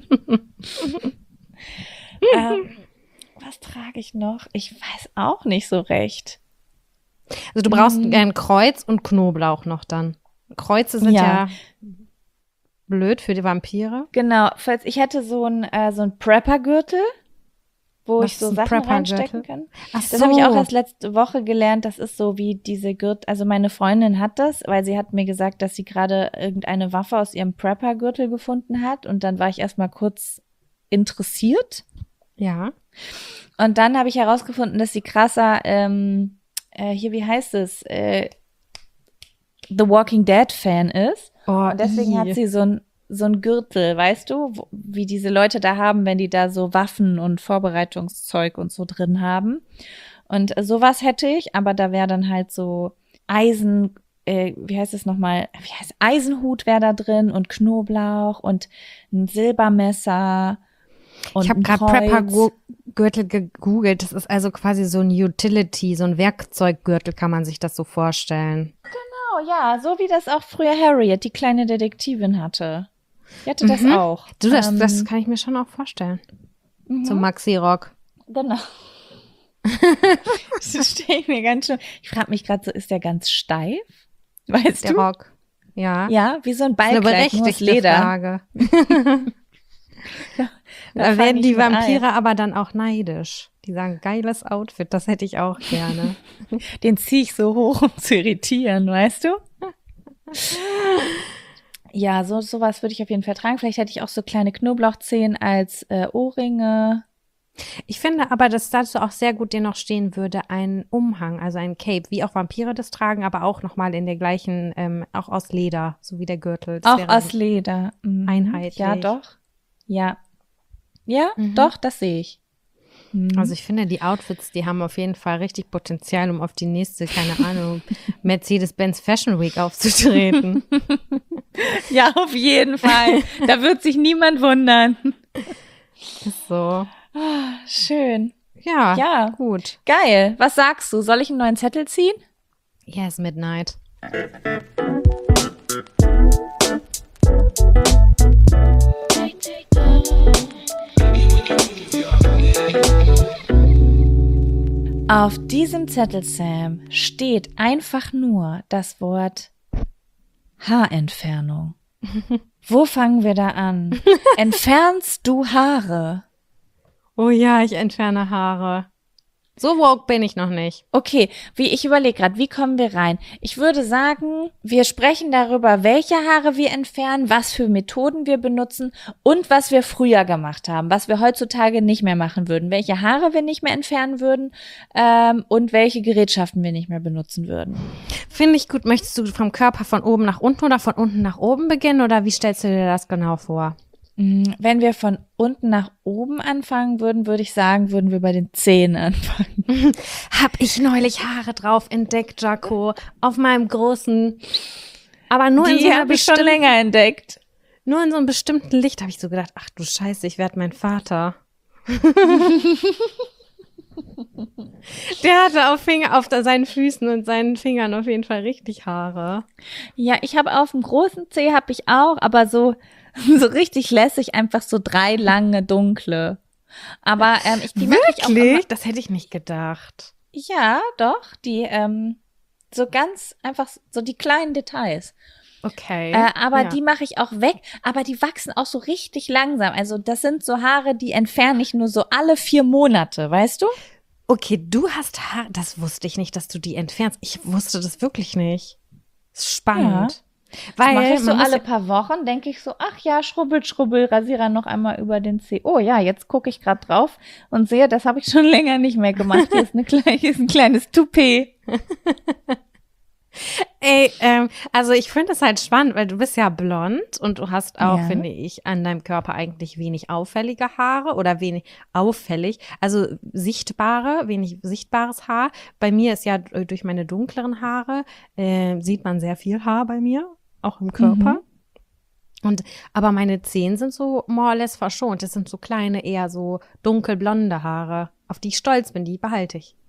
ähm, was trage ich noch? Ich weiß auch nicht so recht. Also du brauchst Mhm. gern Kreuz und Knoblauch noch dann. Kreuze sind Ja. ja, blöd für die Vampire. Genau, falls ich hätte so ein äh, so ein Prepper-Gürtel, wo Was ich so ist ein Sachen Prepper-Gürtel? reinstecken kann. Ach Das habe ich auch erst letzte Woche gelernt. Das ist so wie diese Gürtel. Also meine Freundin hat das, weil sie hat mir gesagt, dass sie gerade irgendeine Waffe aus ihrem Prepper-Gürtel gefunden hat. Und dann war ich erstmal kurz interessiert. Ja. Und dann habe ich herausgefunden, dass sie krasser, ähm, äh, hier, wie heißt es, äh, The Walking Dead Fan ist. Oh, Und deswegen ii. hat sie so ein so ein Gürtel, weißt du, wo, wie diese Leute da haben, wenn die da so Waffen und Vorbereitungszeug und so drin haben. Und sowas hätte ich, aber da wäre dann halt so Eisen, äh, wie heißt es nochmal, wie heißt Eisenhut wäre da drin und Knoblauch und ein Silbermesser und Ich habe ein gerade Kreuz. Prepper-Gürtel gegoogelt. Das ist also quasi so ein Utility, so ein Werkzeuggürtel, kann man sich das so vorstellen. Genau, ja, so wie das auch früher Harriet, die kleine Detektivin hatte. Die hatte das Mhm. auch. Du, das, Ähm, das kann ich mir schon auch vorstellen. mhm. So Maxi-Rock. Genau. Das stehe ich mir ganz schön. Ich frage mich gerade so, ist der ganz steif? Weißt Der du? Rock. Ja. Ja, wie so ein Das ist eine Ballkleid, nur aus berechtigte Leder. Frage. Da Da fang werden ich die mit ein. Vampire aber dann auch neidisch. Die sagen, geiles Outfit, das hätte ich auch gerne. Den ziehe ich so hoch, um zu irritieren, weißt du? Ja, so sowas würde ich auf jeden Fall tragen. Vielleicht hätte ich auch so kleine Knoblauchzehen als äh, Ohrringe. Ich finde aber, dass dazu auch sehr gut dir noch stehen würde, ein Umhang, also ein Cape, wie auch Vampire das tragen, aber auch nochmal in der gleichen, ähm, auch aus Leder, so wie der Gürtel. Das Auch wäre aus Leder. Mhm. einheitlich. Ja, doch. Ja. Ja, Mhm. doch, das sehe ich. Mhm. Also ich finde, die Outfits, die haben auf jeden Fall richtig Potenzial, um auf die nächste, keine Ahnung, Mercedes-Benz Fashion Week aufzutreten. Ja, auf jeden Fall. Da wird sich niemand wundern. Ist so. Ah, schön. Ja, Ja. gut. Geil. Was sagst du? Soll ich einen neuen Zettel ziehen? Yes, Midnight. Auf diesem Zettel, Sam, steht einfach nur das Wort Haarentfernung. Wo fangen wir da an? Entfernst du Haare? Oh ja, ich entferne Haare. So woke bin ich noch nicht. Okay, wie ich überlege gerade, wie kommen wir rein? Ich würde sagen, wir sprechen darüber, welche Haare wir entfernen, was für Methoden wir benutzen und was wir früher gemacht haben, was wir heutzutage nicht mehr machen würden, welche Haare wir nicht mehr entfernen würden ähm, und welche Gerätschaften wir nicht mehr benutzen würden. Finde ich gut. Möchtest du vom Körper von oben nach unten oder von unten nach oben beginnen oder wie stellst du dir das genau vor? Mm, Wenn wir von unten nach oben anfangen würden, würde ich sagen, würden wir bei den Zehen anfangen. Hab ich neulich Haare drauf entdeckt, Jaco, auf meinem großen, aber nur in so Die einer habe ich schon bestimmten, länger entdeckt. nur in so einem bestimmten Licht habe ich so gedacht, ach du Scheiße, ich werde mein Vater. Der hatte auf Finger, auf seinen Füßen und seinen Fingern auf jeden Fall richtig Haare. Ja, ich habe auf dem großen Zeh habe ich auch, aber so so richtig lässig einfach so drei lange dunkle. Aber ähm, ich, die mache ich auch immer. Wirklich? Das hätte ich nicht gedacht. Ja, doch, die ähm, so ganz einfach so die kleinen Details. Okay. Äh, aber ja. die mache ich auch weg, aber die wachsen auch so richtig langsam. Also das sind so Haare, die entferne ich nur so alle vier Monate, weißt du? Okay, du hast Haare, das wusste ich nicht, dass du die entfernst. Ich wusste das wirklich nicht. Das ist spannend. Weil mache ich so man muss alle ja- paar Wochen, denke ich so, ach ja, schrubbel, schrubbel, Rasierer noch einmal über den Zeh. Oh ja, jetzt gucke ich gerade drauf und sehe, das habe ich schon länger nicht mehr gemacht. Hier ist, eine kleine, hier ist ein kleines Toupet. Ey, ähm, also ich finde es halt spannend, weil du bist ja blond und du hast auch, Ja. finde ich, an deinem Körper eigentlich wenig auffällige Haare oder wenig auffällig, also sichtbare, wenig sichtbares Haar. Bei mir ist ja äh, durch meine dunkleren Haare, äh, sieht man sehr viel Haar bei mir, auch im Körper. Mhm. Und, aber meine Zehen sind so more or less verschont. Das sind so kleine, eher so dunkelblonde Haare, auf die ich stolz bin, die behalte ich.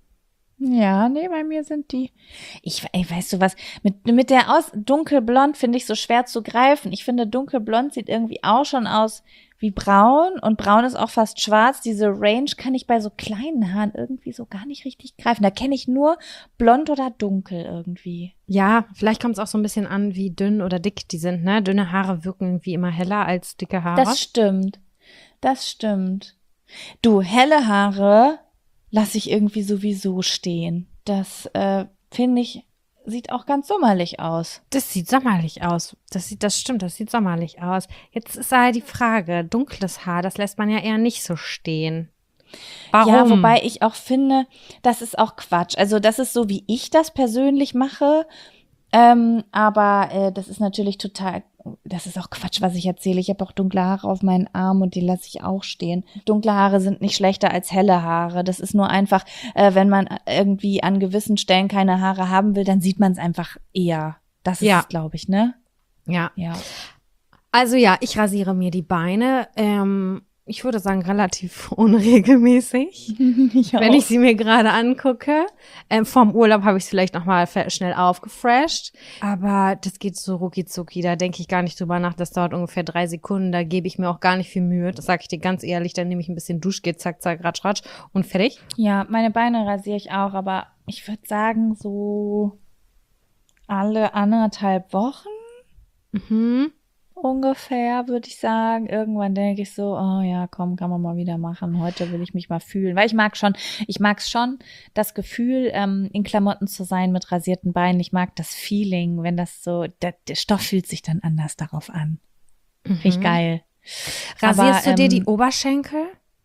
Ja, nee, bei mir sind die. Ich, ey, weißt du was? Mit, mit der aus dunkelblond finde ich so schwer zu greifen. Ich finde, dunkelblond sieht irgendwie auch schon aus wie braun und braun ist auch fast schwarz. Diese Range kann ich bei so kleinen Haaren irgendwie so gar nicht richtig greifen. Da kenne ich nur blond oder dunkel irgendwie. Ja, vielleicht kommt es auch so ein bisschen an, wie dünn oder dick die sind, ne? Dünne Haare wirken irgendwie immer heller als dicke Haare. Das stimmt. Das stimmt. Du, helle Haare lasse ich irgendwie sowieso stehen. Das, äh, finde ich, sieht auch ganz sommerlich aus. Das sieht sommerlich aus. Das sieht, das stimmt, das sieht sommerlich aus. Jetzt ist halt die Frage, dunkles Haar, das lässt man ja eher nicht so stehen. Warum? Ja, wobei ich auch finde, das ist auch Quatsch. Also das ist so, wie ich das persönlich mache. Ähm, aber äh, das ist natürlich total, das ist auch Quatsch, was ich erzähle. Ich habe auch dunkle Haare auf meinen Armen und die lasse ich auch stehen. Dunkle Haare sind nicht schlechter als helle Haare. Das ist nur einfach, äh, wenn man irgendwie an gewissen Stellen keine Haare haben will, dann sieht man es einfach eher. Das ist Ja. es, glaube ich, ne? Ja. Ja. Also ja, ich rasiere mir die Beine. Ähm, ich würde sagen, relativ unregelmäßig. Ich Wenn ich sie mir gerade angucke. Ähm, vorm Urlaub habe ich es vielleicht nochmal schnell aufgefresht. Aber das geht so rucki zucki. Da denke ich gar nicht drüber nach. Das dauert ungefähr drei Sekunden. Da gebe ich mir auch gar nicht viel Mühe. Das sage ich dir ganz ehrlich. Dann nehme ich ein bisschen Duschgel, zack, zack, ratsch, ratsch und fertig. Ja, meine Beine rasiere ich auch, aber ich würde sagen, so alle anderthalb Wochen Mhm. ungefähr, würde ich sagen. Irgendwann denke ich so, oh ja, komm, kann man mal wieder machen. Heute will ich mich mal fühlen. Weil ich mag schon, ich mag schon das Gefühl, ähm, in Klamotten zu sein mit rasierten Beinen. Ich mag das Feeling, wenn das so, der, der Stoff fühlt sich dann anders darauf an. Finde ich geil. Rasierst Aber, du dir ähm, die Oberschenkel?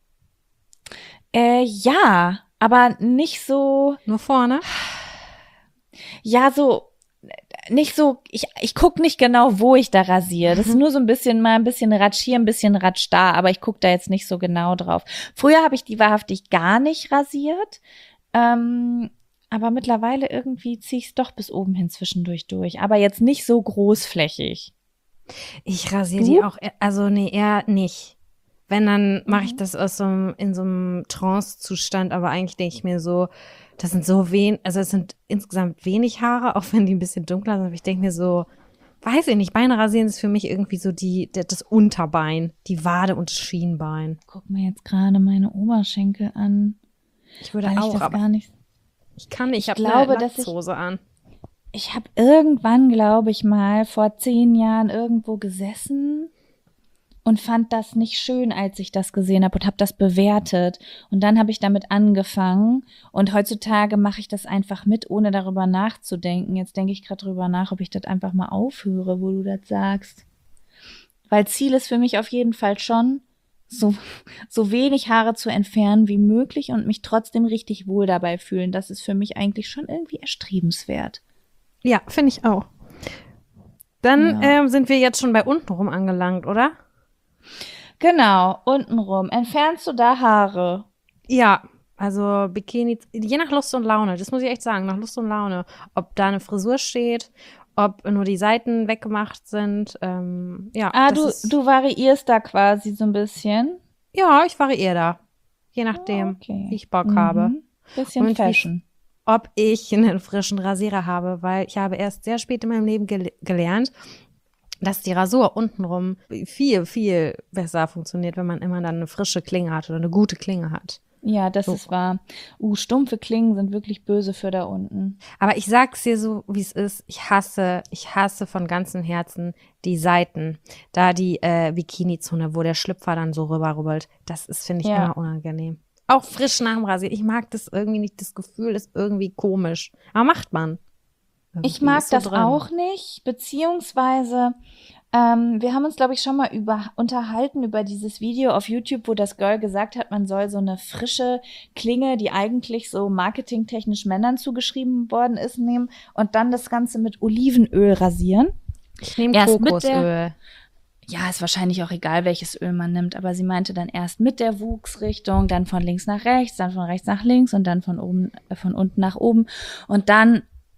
Äh, ja, aber nicht so, Nur vorne? ja, so, nicht so, ich, ich guck nicht genau, wo ich da rasiere. Das ist nur so ein bisschen mal ein bisschen Ratsch hier, ein bisschen Ratsch da, aber ich guck da jetzt nicht so genau drauf. Früher habe ich die wahrhaftig gar nicht rasiert, ähm, aber mittlerweile irgendwie ziehe ich es doch bis oben hin zwischendurch durch, aber jetzt nicht so großflächig. Ich rasiere Du? die auch, eher- also nee, eher nicht. Wenn, dann mache ich das aus so einem, in so einem Trance-Zustand, aber eigentlich denke ich mir so, das sind so wenig, also es sind insgesamt wenig Haare, auch wenn die ein bisschen dunkler sind, aber ich denke mir so, weiß ich nicht, Beine rasieren ist für mich irgendwie so die, der- das Unterbein, die Wade und das Schienbein. Guck mir jetzt gerade meine Oberschenkel an, Ich würde weil ich auch, das aber gar nicht. ich kann nicht, ich, ich habe glaube, eine dass ich- Latzhose an. Ich habe irgendwann, glaube ich mal, vor zehn Jahren irgendwo gesessen und fand das nicht schön, als ich das gesehen habe und habe das bewertet. Und dann habe ich damit angefangen und heutzutage mache ich das einfach mit, ohne darüber nachzudenken. Jetzt denke ich gerade drüber nach, ob ich das einfach mal aufhöre, wo du das sagst. Weil Ziel ist für mich auf jeden Fall schon, so, so wenig Haare zu entfernen wie möglich und mich trotzdem richtig wohl dabei fühlen. Das ist für mich eigentlich schon irgendwie erstrebenswert. Ja, finde ich auch. Dann Ja. ähm, sind wir jetzt schon bei untenrum angelangt, oder? Genau, untenrum. Entfernst du da Haare? Ja, also Bikini, je nach Lust und Laune, das muss ich echt sagen, nach Lust und Laune. Ob da eine Frisur steht, ob nur die Seiten weggemacht sind, ähm, ja. Ah, das du, ist, du variierst da quasi so ein bisschen. Ja, ich variiere da. Je nachdem, Okay. wie ich Bock Mhm. habe. Bisschen Und wie- Fashion. Ob ich einen frischen Rasierer habe, weil ich habe erst sehr spät in meinem Leben gel gelernt, dass die Rasur untenrum viel, viel besser funktioniert, wenn man immer dann eine frische Klinge hat oder eine gute Klinge hat. Ja, das So. ist wahr. Uh, stumpfe Klingen sind wirklich böse für da unten. Aber ich sag's dir so, wie es ist. Ich hasse, ich hasse von ganzem Herzen die Seiten. Da die äh, Bikini-Zone, wo der Schlüpfer dann so rüberrubbelt. Das ist, finde ich, Ja. immer unangenehm. Auch frisch nach dem Rasieren. Ich mag das irgendwie nicht. Das Gefühl ist irgendwie komisch. Aber macht man. Irgendwie Ich mag ist so das drin. auch nicht, beziehungsweise ähm, wir haben uns, glaube ich, schon mal über unterhalten über dieses Video auf YouTube, wo das Girl gesagt hat, man soll so eine frische Klinge, die eigentlich so marketingtechnisch Männern zugeschrieben worden ist, nehmen und dann das Ganze mit Olivenöl rasieren. Ich nehme Erst mit Kokosöl. Ja, ist wahrscheinlich auch egal, welches Öl man nimmt, aber sie meinte dann erst mit der Wuchsrichtung, dann von links nach rechts, dann von rechts nach links und dann von oben, äh, von unten nach oben und dann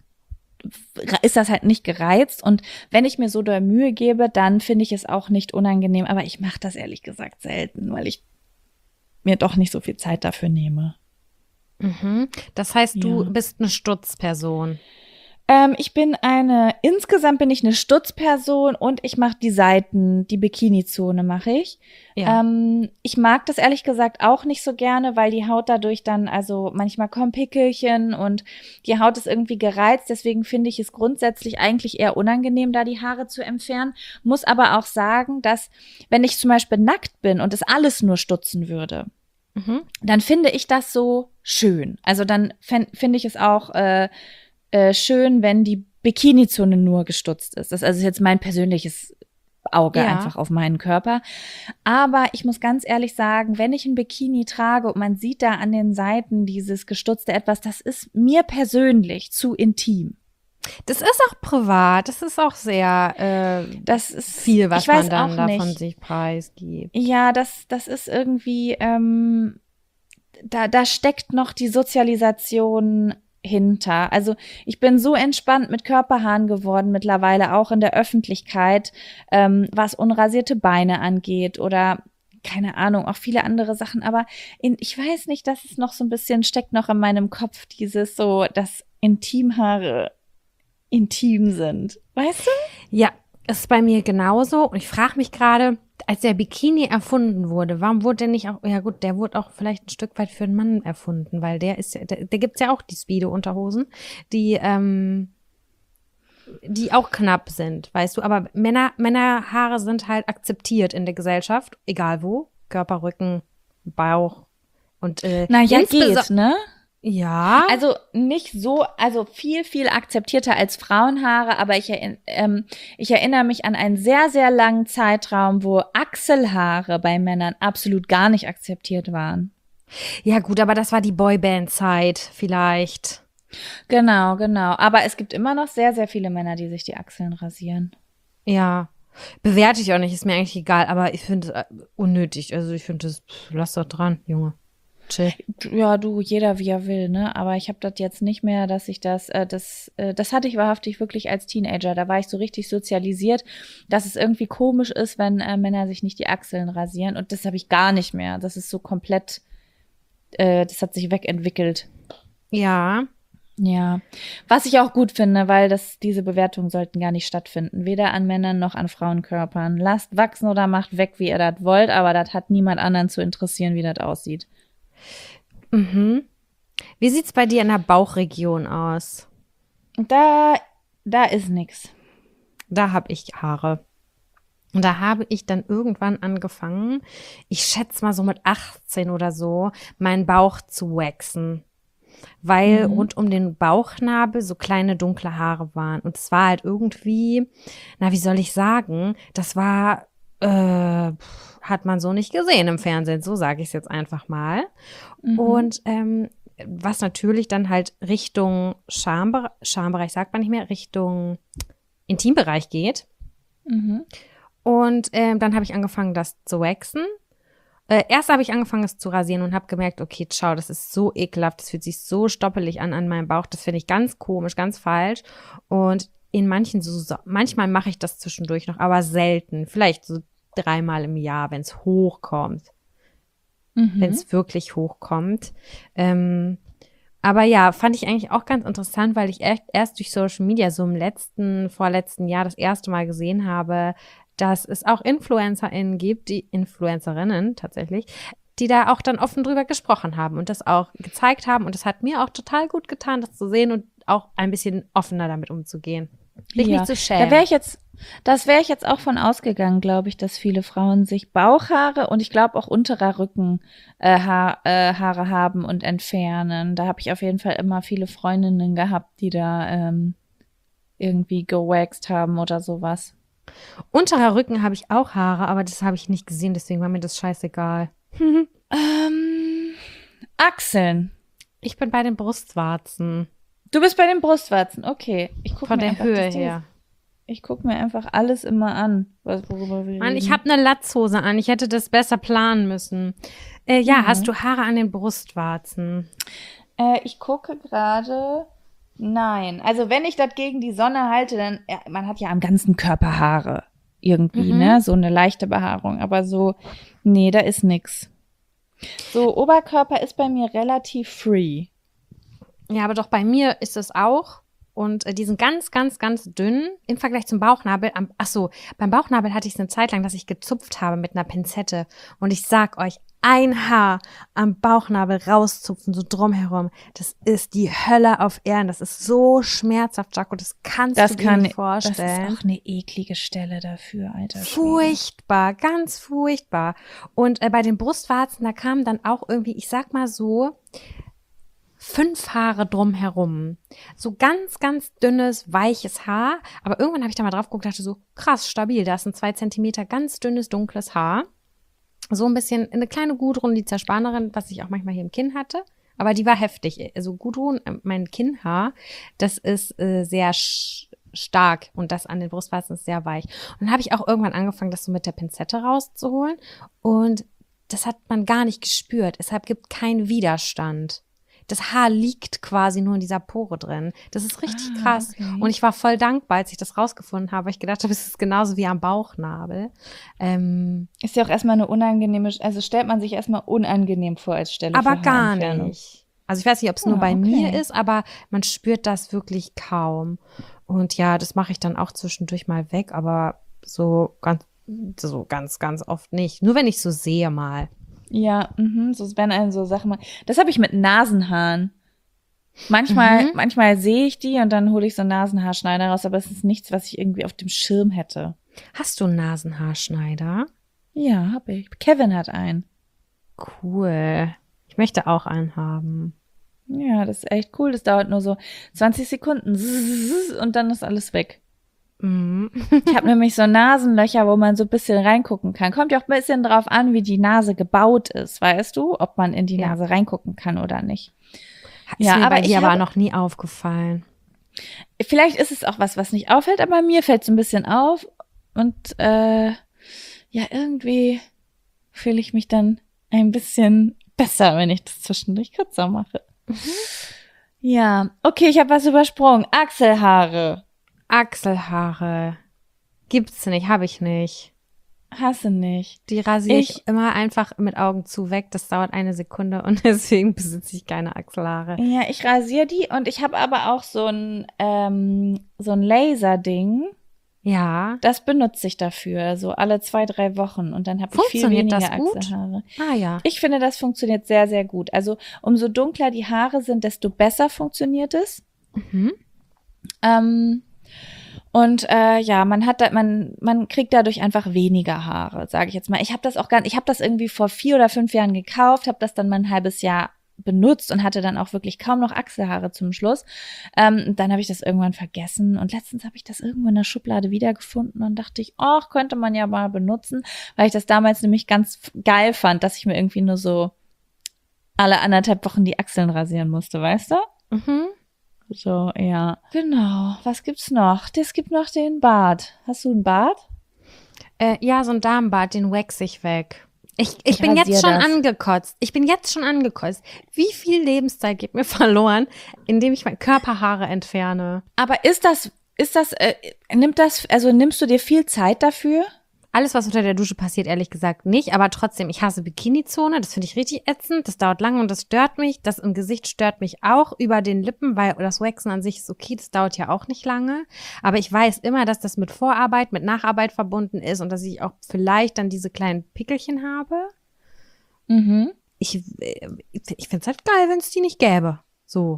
ist das halt nicht gereizt und wenn ich mir so doll Mühe gebe, dann finde ich es auch nicht unangenehm, aber ich mache das ehrlich gesagt selten, weil ich mir doch nicht so viel Zeit dafür nehme. Mhm. Das heißt, du Ja. bist eine Stutzperson. Ähm, ich bin eine, insgesamt bin ich eine Stutzperson und ich mache die Seiten, die Bikini-Zone mache ich. Ja. Ähm, ich mag das ehrlich gesagt auch nicht so gerne, weil die Haut dadurch dann, also manchmal kommen Pickelchen und die Haut ist irgendwie gereizt. Deswegen finde ich es grundsätzlich eigentlich eher unangenehm, da die Haare zu entfernen. Muss aber auch sagen, dass wenn ich zum Beispiel nackt bin und es alles nur stutzen würde, Mhm. dann finde ich das so schön. Also dann fänd- finde ich es auch äh, äh, schön, wenn die Bikini-Zone nur gestutzt ist. Das ist also jetzt mein persönliches Auge Ja. einfach auf meinen Körper. Aber ich muss ganz ehrlich sagen, wenn ich ein Bikini trage und man sieht da an den Seiten dieses gestutzte etwas, das ist mir persönlich zu intim. Das ist auch privat. Das ist auch sehr äh, Das ist viel, was ich weiß man dann auch davon nicht. sich preisgibt. Ja, das, das ist irgendwie, ähm, da, da steckt noch die Sozialisation hinter. Also ich bin so entspannt mit Körperhaaren geworden mittlerweile, auch in der Öffentlichkeit, ähm, was unrasierte Beine angeht oder keine Ahnung, auch viele andere Sachen. Aber in, ich weiß nicht, dass es noch so ein bisschen steckt noch in meinem Kopf, dieses so, dass Intimhaare intim sind. Weißt du? Ja, ist bei mir genauso. Und ich frage mich gerade, als der Bikini erfunden wurde, warum wurde der nicht auch, ja gut, der wurde auch vielleicht ein Stück weit für einen Mann erfunden, weil der ist ja, der, der gibt's ja auch die Speedo-Unterhosen, die, ähm, die auch knapp sind, weißt du, aber Männer, Männerhaare sind halt akzeptiert in der Gesellschaft, egal wo, Körper, Rücken, Bauch und äh, Naja, insbeso- geht, ne? Ja, Also nicht so, also viel, viel akzeptierter als Frauenhaare, aber ich, erinn- ähm, ich erinnere mich an einen sehr, sehr langen Zeitraum, wo Achselhaare bei Männern absolut gar nicht akzeptiert waren. ja gut, aber das war die Boyband-Zeit vielleicht. Genau, genau. Aber es gibt immer noch sehr, sehr viele Männer, die sich die Achseln rasieren. Ja, bewerte ich auch nicht, ist mir eigentlich egal, aber ich finde es äh, unnötig. Also ich finde das, pff, lass doch dran, Junge. Chill. Ja, du, jeder wie er will, ne? Aber ich habe das jetzt nicht mehr, dass ich das, äh, das, äh, das hatte ich wahrhaftig wirklich als Teenager. Da war ich so richtig sozialisiert, dass es irgendwie komisch ist, wenn äh, Männer sich nicht die Achseln rasieren. Und das habe ich gar nicht mehr. Das ist so komplett, äh, das hat sich wegentwickelt. Ja, Ja, was ich auch gut finde, weil das, diese Bewertungen sollten gar nicht stattfinden. Weder an Männern noch an Frauenkörpern. Lasst wachsen oder macht weg, wie ihr das wollt, aber das hat niemand anderen zu interessieren, wie das aussieht. mhm. Wie sieht's bei dir in der Bauchregion aus? Da, da ist nix. Da habe ich Haare. Und da habe ich dann irgendwann angefangen, ich schätze mal so mit achtzehn oder so, meinen Bauch zu waxen. Weil rund um den Bauchnabel so kleine dunkle Haare waren. Und es war halt irgendwie, na, wie soll ich sagen, das war, äh, hat man so nicht gesehen im Fernsehen, so sage ich es jetzt einfach mal. Und ähm, was natürlich dann halt Richtung Schambere- Schambereich, sagt man nicht mehr, Richtung Intimbereich geht. Mhm. Und ähm, dann habe ich angefangen, das zu waxen. Äh, erst habe ich angefangen, es zu rasieren und habe gemerkt, okay, schau, das ist so ekelhaft, das fühlt sich so stoppelig an an meinem Bauch, das finde ich ganz komisch, ganz falsch. Und in manchen, so, so manchmal mache ich das zwischendurch noch, aber selten, vielleicht so dreimal im Jahr, wenn es hochkommt, Mhm. wenn es wirklich hochkommt. Ähm, Aber ja, fand ich eigentlich auch ganz interessant, weil ich echt erst durch Social Media so im letzten, vorletzten Jahr das erste Mal gesehen habe, dass es auch InfluencerInnen gibt, die Influencerinnen tatsächlich, die da auch dann offen drüber gesprochen haben und das auch gezeigt haben. Und das hat mir auch total gut getan, das zu sehen und auch ein bisschen offener damit umzugehen. Sich Ja, nicht zu schämen. da wäre ich jetzt, das wäre ich jetzt auch von ausgegangen, glaube ich, dass viele Frauen sich Bauchhaare und ich glaube auch unterer Rücken äh, Haar, äh, Haare haben und entfernen. Da habe ich auf jeden Fall immer viele Freundinnen gehabt, die da ähm, irgendwie gewaxt haben oder sowas. Unterer Rücken habe ich auch Haare, aber das habe ich nicht gesehen, deswegen war mir das scheißegal. Ähm, Achseln. Ich bin bei den Brustwarzen. Du bist bei den Brustwarzen, okay. Ich guck Von mir der einfach Höhe das Ding- her. Ich gucke mir einfach alles immer an, was, worüber wir Mann, reden. ich habe eine Latzhose an. Ich hätte das besser planen müssen. Äh, ja, Mhm. hast du Haare an den Brustwarzen? Äh, ich gucke gerade. Nein. Also wenn ich das gegen die Sonne halte, dann, ja, man hat ja am ganzen Körper Haare. Irgendwie, Mhm. ne? So eine leichte Behaarung. Aber so, nee, da ist nix. So, Oberkörper ist bei mir relativ free. Ja, aber doch bei mir ist es auch. Und äh, die sind ganz, ganz, ganz dünn im Vergleich zum Bauchnabel. Am, ach so, beim Bauchnabel hatte ich es eine Zeit lang, dass ich gezupft habe mit einer Pinzette. Und ich sag euch, ein Haar am Bauchnabel rauszupfen, so drumherum, das ist die Hölle auf Erden. Das ist so schmerzhaft, Jaco, das kannst Das du dir kann, nicht das vorstellen. ist auch eine eklige Stelle dafür, alter Schwede. Furchtbar, ganz furchtbar. Und äh, bei den Brustwarzen, da kamen dann auch irgendwie, ich sag mal so, fünf Haare drumherum. So ganz, ganz dünnes, weiches Haar. Aber irgendwann habe ich da mal drauf geguckt und dachte so, krass, stabil. Da ist ein zwei Zentimeter ganz dünnes, dunkles Haar. So ein bisschen eine kleine Gudrun, die Zerspanerin, was ich auch manchmal hier im Kinn hatte. Aber die war heftig. Also Gudrun, äh, mein Kinnhaar, das ist äh, sehr sch- stark und das an den Brustwarzen ist sehr weich. Und dann habe ich auch irgendwann angefangen, das so mit der Pinzette rauszuholen. Und das hat man gar nicht gespürt. Deshalb gibt keinen Widerstand. Das Haar liegt quasi nur in dieser Pore drin. Das ist richtig Ah, krass. okay. Und ich war voll dankbar, als ich das rausgefunden habe, weil ich gedacht habe, es ist genauso wie am Bauchnabel. Ähm, Ist ja auch erstmal eine unangenehme, also stellt man sich erstmal unangenehm vor als Stelle aber für gar Haarentfernung. nicht. Also ich weiß nicht, ob es nur Ah, bei okay. mir ist, aber man spürt das wirklich kaum. Und ja, das mache ich dann auch zwischendurch mal weg, aber so ganz, so ganz, ganz oft nicht. Nur wenn ich so sehe mal. Ja, mhm, so wenn einen so Sachen mal. Das habe ich mit Nasenhaaren. Manchmal, Mhm. manchmal sehe ich die und dann hole ich so einen Nasenhaarschneider raus, aber es ist nichts, was ich irgendwie auf dem Schirm hätte. Hast du einen Nasenhaarschneider? Ja, habe ich. Kevin hat einen. Cool. Ich möchte auch einen haben. Ja, das ist echt cool. Das dauert nur so zwanzig Sekunden und dann ist alles weg. Mhm. Ich habe nämlich so Nasenlöcher, wo man so ein bisschen reingucken kann. Kommt ja auch ein bisschen drauf an, wie die Nase gebaut ist, weißt du? Ob man in die Ja. Nase reingucken kann oder nicht. Ist Ja, mir aber bei ich dir aber habe- noch nie aufgefallen. Vielleicht ist es auch was, was nicht auffällt, aber mir fällt es ein bisschen auf. Und äh, ja, irgendwie fühle ich mich dann ein bisschen besser, wenn ich das zwischendurch kürzer mache. Ja, okay, ich habe was übersprungen. Achselhaare. Achselhaare. Gibt's nicht, habe ich nicht. Hasse nicht. Die rasiere ich, Ich- immer einfach mit Augen zu weg. Das dauert eine Sekunde und deswegen besitze ich keine Achselhaare. Ja, ich rasiere die und ich habe aber auch so ein ähm, so ein Laserding. Ja. Das benutze ich dafür, so alle zwei, drei Wochen und dann habe ich viel Funktioniert weniger das gut? Achselhaare. Ah ja. Ich finde, das funktioniert sehr, sehr gut. Also umso dunkler die Haare sind, desto besser funktioniert es. Mhm. Ähm, und äh, ja, man hat da, man man kriegt dadurch einfach weniger Haare, sage ich jetzt mal. Ich habe das auch gar, ich habe das irgendwie vor vier oder fünf Jahren gekauft, habe das dann mal ein halbes Jahr benutzt und hatte dann auch wirklich kaum noch Achselhaare zum Schluss. Ähm, dann habe ich das irgendwann vergessen und letztens habe ich das irgendwo in der Schublade wiedergefunden und dachte ich, ach, könnte man ja mal benutzen, weil ich das damals nämlich ganz geil fand, dass ich mir irgendwie nur so alle anderthalb Wochen die Achseln rasieren musste, weißt du? Mhm. So, ja. Genau. Was gibt's noch? Es gibt noch den Bart. Hast du einen Bart? Äh, ja, so ein Damenbart, den wax ich weg. Ich, ich, Ich bin rasier jetzt schon das. angekotzt. Ich bin jetzt schon angekotzt. Wie viel Lebenszeit geht mir verloren, indem ich meine Körperhaare entferne? Aber ist das, ist das, äh, nimmt das, also nimmst du dir viel Zeit dafür? alles, was unter der Dusche passiert, ehrlich gesagt nicht. Aber trotzdem, ich hasse Bikini-Zone. Das finde ich richtig ätzend. Das dauert lange und das stört mich. Das im Gesicht stört mich auch über den Lippen, weil das Waxen an sich ist okay. Das dauert ja auch nicht lange. Aber ich weiß immer, dass das mit Vorarbeit, mit Nacharbeit verbunden ist und dass ich auch vielleicht dann diese kleinen Pickelchen habe. Mhm. Ich, ich finde es halt geil, wenn es die nicht gäbe. So.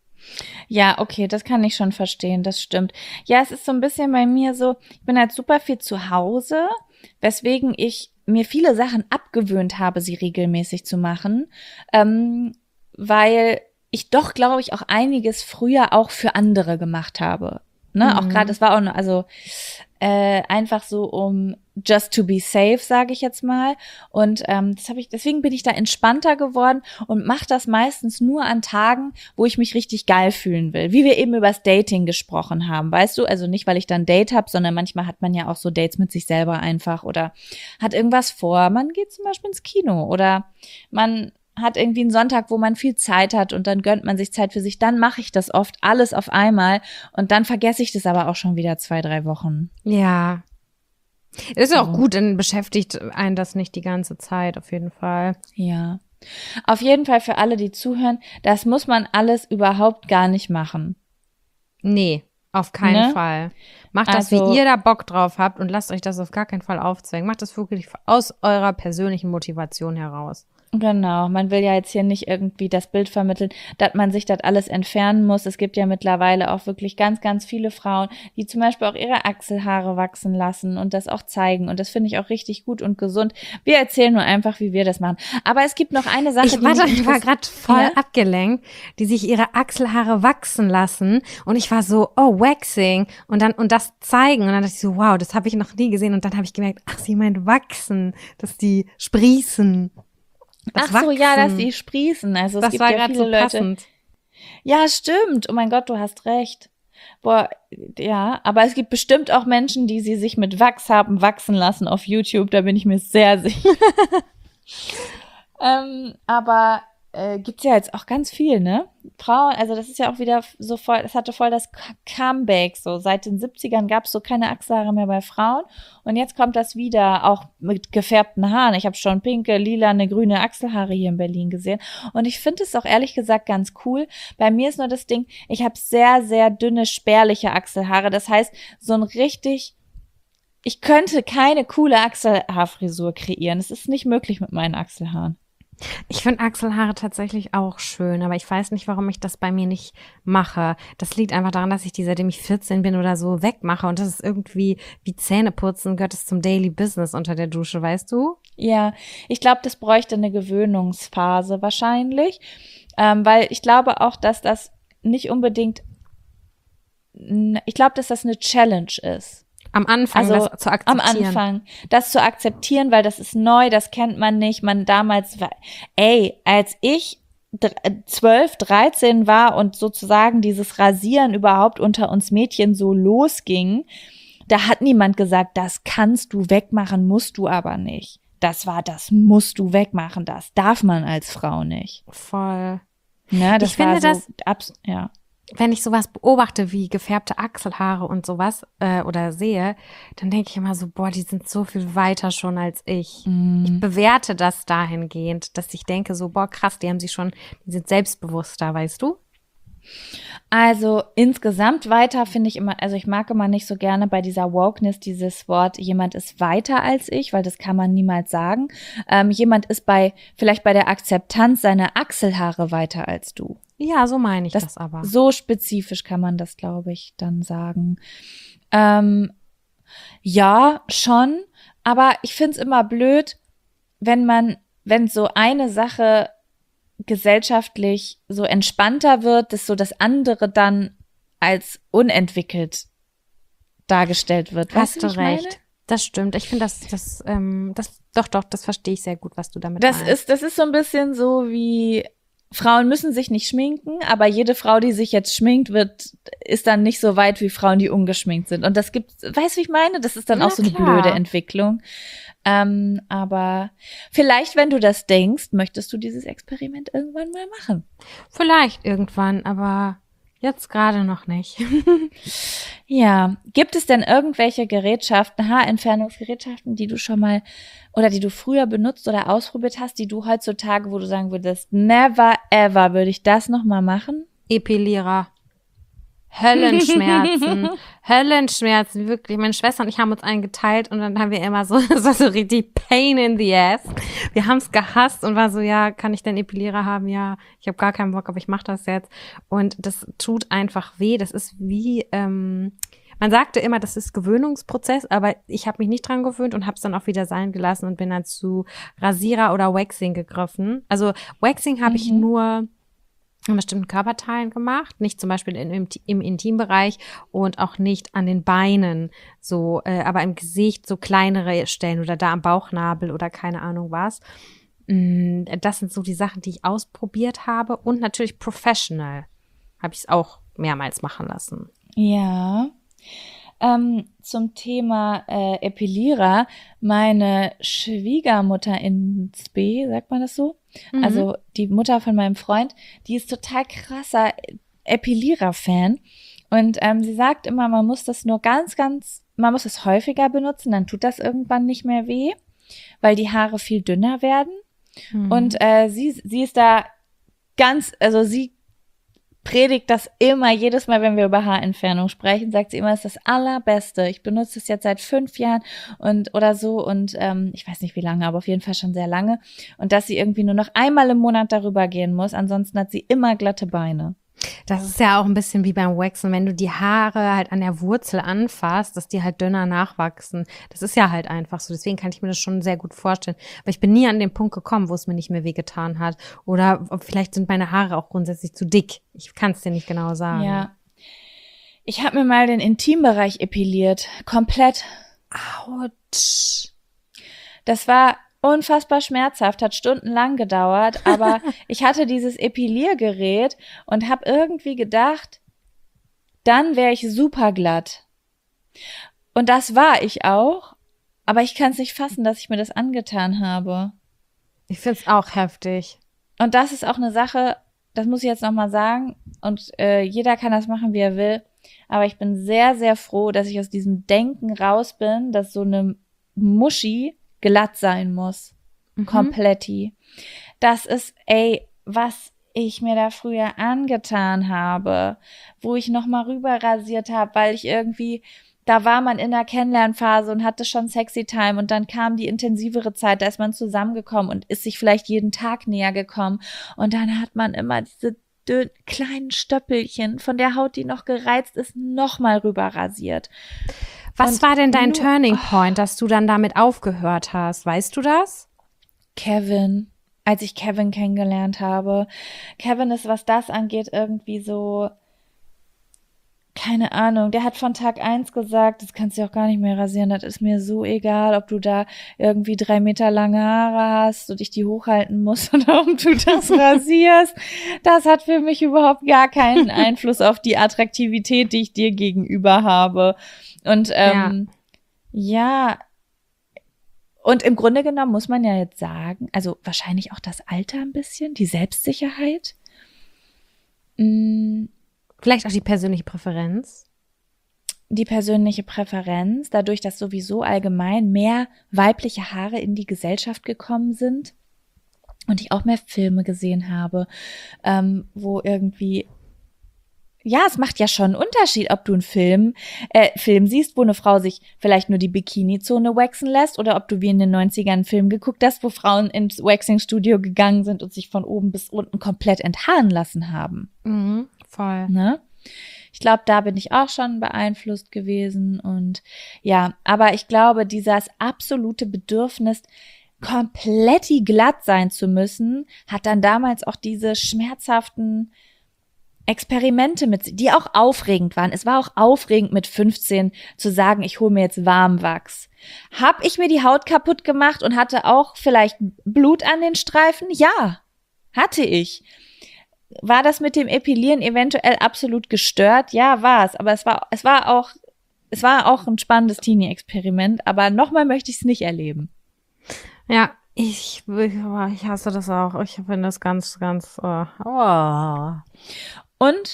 Ja, okay, das kann ich schon verstehen, das stimmt. Ja, es ist so ein bisschen bei mir so, ich bin halt super viel zu Hause, weswegen ich mir viele Sachen abgewöhnt habe, sie regelmäßig zu machen, ähm, weil ich doch, glaube ich, auch einiges früher auch für andere gemacht habe. Ne, Mhm. auch gerade, das war auch, noch- also äh, einfach so um just to be safe, sage ich jetzt mal. Und ähm, das habe ich, deswegen bin ich da entspannter geworden und mache das meistens nur an Tagen, wo ich mich richtig geil fühlen will. Wie wir eben übers Dating gesprochen haben, weißt du? Also nicht, weil ich dann ein Date habe, sondern manchmal hat man ja auch so Dates mit sich selber einfach oder hat irgendwas vor. Man geht zum Beispiel ins Kino oder man hat irgendwie einen Sonntag, wo man viel Zeit hat und dann gönnt man sich Zeit für sich. Dann mache ich das oft alles auf einmal und dann vergesse ich das aber auch schon wieder zwei, drei Wochen. Ja. Ist ja auch So. gut, dann beschäftigt einen das nicht die ganze Zeit, auf jeden Fall. Ja. Auf jeden Fall für alle, die zuhören, das muss man alles überhaupt gar nicht machen. Nee, auf keinen Ne? Fall. Macht das, Also- wie ihr da Bock drauf habt und lasst euch das auf gar keinen Fall aufzwängen. Macht das wirklich aus eurer persönlichen Motivation heraus. Genau, man will ja jetzt hier nicht irgendwie das Bild vermitteln, dass man sich das alles entfernen muss. Es gibt ja mittlerweile auch wirklich ganz, ganz viele Frauen, die zum Beispiel auch ihre Achselhaare wachsen lassen und das auch zeigen. Und das finde ich auch richtig gut und gesund. Wir erzählen nur einfach, wie wir das machen. Aber es gibt noch eine Sache, Ich, die warte, mich ich war interess- gerade voll Ja? abgelenkt, die sich ihre Achselhaare wachsen lassen und ich war so, oh, Waxing und dann und das zeigen und dann dachte ich so, wow, das habe ich noch nie gesehen und dann habe ich gemerkt, ach, sie meint wachsen, dass die sprießen. Das Ach so, ja, dass Wachsen. die sprießen. Also es Das gibt war ja gerade viele so Leute. passend. Ja, stimmt. Oh mein Gott, du hast recht. Boah, ja, aber es gibt bestimmt auch Menschen, die sie sich mit Wachs haben wachsen lassen auf YouTube, da bin ich mir sehr sicher. ähm, aber äh, gibt's ja jetzt auch ganz viel, ne? Frauen, also das ist ja auch wieder so voll, das hatte voll das K- Comeback, so seit den siebzigern gab's so keine Achselhaare mehr bei Frauen und jetzt kommt das wieder, auch mit gefärbten Haaren. Ich habe schon pinke, lila, eine grüne Achselhaare hier in Berlin gesehen und ich finde es auch ehrlich gesagt ganz cool. Bei mir ist nur das Ding, ich habe sehr, sehr dünne, spärliche Achselhaare, das heißt, so ein richtig, ich könnte keine coole Achselhaarfrisur kreieren. Es ist nicht möglich mit meinen Achselhaaren. Ich finde Achselhaare tatsächlich auch schön, aber ich weiß nicht, warum ich das bei mir nicht mache. Das liegt einfach daran, dass ich die, seitdem ich vierzehn bin oder so, wegmache. Und das ist irgendwie wie Zähneputzen, gehört es zum Daily Business unter der Dusche, weißt du? Ja, ich glaube, das bräuchte eine Gewöhnungsphase wahrscheinlich, ähm, weil ich glaube auch, dass das nicht unbedingt, ich glaube, dass das eine Challenge ist. Am Anfang Also das zu am akzeptieren. Anfang, das zu akzeptieren, weil das ist neu, das kennt man nicht. Man damals war, ey, als ich zwölf, dreizehn war und sozusagen dieses Rasieren überhaupt unter uns Mädchen so losging, da hat niemand gesagt, das kannst du wegmachen, musst du aber nicht. Das war, das musst du wegmachen, das darf man als Frau nicht. Voll. Ne, das Ich finde war so, das- abs- ja. Wenn ich sowas beobachte wie gefärbte Achselhaare und sowas äh, oder sehe, dann denke ich immer so, boah, die sind so viel weiter schon als ich. Ich bewerte das dahingehend, dass ich denke so, boah, krass, die haben sich schon, die sind selbstbewusster, weißt du? Also insgesamt weiter finde ich immer, also ich mag immer nicht so gerne bei dieser Wokeness dieses Wort, jemand ist weiter als ich, weil das kann man niemals sagen. Ähm, jemand ist bei, vielleicht bei der Akzeptanz seiner Achselhaare weiter als du. Ja, so meine ich das, Das, aber. So spezifisch kann man das, glaube ich, dann sagen. Ähm, ja, schon, aber ich finde es immer blöd, wenn man, wenn so eine Sache gesellschaftlich so entspannter wird, dass so das andere dann als unentwickelt dargestellt wird. Weißt Hast du, du wie ich meine? recht. Das stimmt. Ich finde das, das, ähm, das, doch, doch, das verstehe ich sehr gut, was du damit Das meinst. ist, das ist so ein bisschen so wie Frauen müssen sich nicht schminken, aber jede Frau, die sich jetzt schminkt, wird, ist dann nicht so weit wie Frauen, die ungeschminkt sind. Und das gibt, weißt du, wie ich meine? Das ist dann Na auch so eine klar. blöde Entwicklung. Ähm, aber vielleicht, wenn du das denkst, möchtest du dieses Experiment irgendwann mal machen. Vielleicht irgendwann, aber Jetzt gerade noch nicht. Ja, gibt es denn irgendwelche Gerätschaften, Haarentfernungsgerätschaften, die du schon mal oder die du früher benutzt oder ausprobiert hast, die du heutzutage, wo du sagen würdest, never ever würde ich das nochmal machen? Epilierer. Höllenschmerzen. Höllenschmerzen, wirklich. Meine Schwester und ich haben uns einen geteilt und dann haben wir immer so, das war so richtig Pain in the ass. Wir haben es gehasst und war so, ja, kann ich denn Epilierer haben? Ja, ich habe gar keinen Bock, aber ich mache das jetzt. Und das tut einfach weh. Das ist wie, ähm, man sagte immer, das ist Gewöhnungsprozess, aber ich habe mich nicht dran gewöhnt und habe es dann auch wieder sein gelassen und bin dann zu Rasierer oder Waxing gegriffen. Also Waxing habe Mhm. ich nur an bestimmten Körperteilen gemacht, nicht zum Beispiel in, im, im Intimbereich und auch nicht an den Beinen, so, äh, aber im Gesicht so kleinere Stellen oder da am Bauchnabel oder keine Ahnung was. Mm, Das sind so die Sachen, die ich ausprobiert habe und natürlich professional habe ich es auch mehrmals machen lassen. Ja. Ähm, zum Thema äh, Epilierer, meine Schwiegermutter ins B, sagt man das so? Mhm. Also die Mutter von meinem Freund, die ist total krasser Epilierer-Fan. Und ähm, sie sagt immer, man muss das nur ganz, ganz, man muss es häufiger benutzen, dann tut das irgendwann nicht mehr weh, weil die Haare viel dünner werden. Mhm. Und äh, sie, sie ist da ganz, also sie predigt das immer, jedes Mal, wenn wir über Haarentfernung sprechen, sagt sie immer, es ist das Allerbeste. Ich benutze es jetzt seit fünf Jahren und oder so und ähm, ich weiß nicht wie lange, aber auf jeden Fall schon sehr lange. Und dass sie irgendwie nur noch einmal im Monat darüber gehen muss, ansonsten hat sie immer glatte Beine. Das ist ja auch ein bisschen wie beim Waxen, wenn du die Haare halt an der Wurzel anfasst, dass die halt dünner nachwachsen. Das ist ja halt einfach so. Deswegen kann ich mir das schon sehr gut vorstellen. Aber ich bin nie an den Punkt gekommen, wo es mir nicht mehr wehgetan hat. Oder vielleicht sind meine Haare auch grundsätzlich zu dick. Ich kann es dir nicht genau sagen. Ja. Ich habe mir mal den Intimbereich epiliert. Komplett. Autsch. Das war unfassbar schmerzhaft, hat stundenlang gedauert, aber ich hatte dieses Epiliergerät und habe irgendwie gedacht, dann wäre ich super glatt. Und das war ich auch, aber ich kann es nicht fassen, dass ich mir das angetan habe. Ich find's auch heftig. Und das ist auch eine Sache, das muss ich jetzt nochmal sagen, und äh, jeder kann das machen, wie er will, aber ich bin sehr, sehr froh, dass ich aus diesem Denken raus bin, dass so eine Muschi glatt sein muss. Mhm. Kompletti. Das ist, ey, was ich mir da früher angetan habe, wo ich nochmal rüber rasiert habe, weil ich irgendwie, da war man in der Kennenlernphase und hatte schon sexy Time und dann kam die intensivere Zeit, da ist man zusammengekommen und ist sich vielleicht jeden Tag näher gekommen und dann hat man immer diese dünn, kleinen Stöppelchen von der Haut, die noch gereizt ist, nochmal rüber rasiert. Was Und war denn dein nur- Turning Point, dass du dann damit aufgehört hast? Weißt du das? Kevin, als ich Kevin kennengelernt habe. Kevin ist, was das angeht, irgendwie so, keine Ahnung, der hat von Tag eins gesagt, das kannst du auch gar nicht mehr rasieren, das ist mir so egal, ob du da irgendwie drei Meter lange Haare hast und ich die hochhalten muss oder ob du das rasierst. Das hat für mich überhaupt gar keinen Einfluss auf die Attraktivität, die ich dir gegenüber habe. Und ähm, ja. ja, und im Grunde genommen muss man ja jetzt sagen, also wahrscheinlich auch das Alter ein bisschen, die Selbstsicherheit. Mm, Vielleicht auch die persönliche Präferenz? die persönliche Präferenz, dadurch, dass sowieso allgemein mehr weibliche Haare in die Gesellschaft gekommen sind und ich auch mehr Filme gesehen habe, ähm, wo irgendwie, ja, es macht ja schon einen Unterschied, ob du einen Film, äh, Film siehst, wo eine Frau sich vielleicht nur die Bikini-Zone waxen lässt oder ob du wie in den neunzigern einen Film geguckt hast, wo Frauen ins Waxing-Studio gegangen sind und sich von oben bis unten komplett enthaaren lassen haben. Mhm, voll. Ne? Ich glaube, da bin ich auch schon beeinflusst gewesen und ja, aber ich glaube, dieses absolute Bedürfnis, komplett glatt sein zu müssen, hat dann damals auch diese schmerzhaften Experimente mit, die auch aufregend waren. Es war auch aufregend mit fünfzehn zu sagen, ich hole mir jetzt Warmwachs. Hab ich mir die Haut kaputt gemacht und hatte auch vielleicht Blut an den Streifen? Ja, hatte ich. War das mit dem Epilieren eventuell absolut gestört? Ja, war es. Aber es war, es war auch, es war auch ein spannendes Teenie-Experiment. Aber nochmal möchte ich es nicht erleben. Ja, ich, ich, ich hasse das auch. Ich finde das ganz, ganz, oh. oh. Und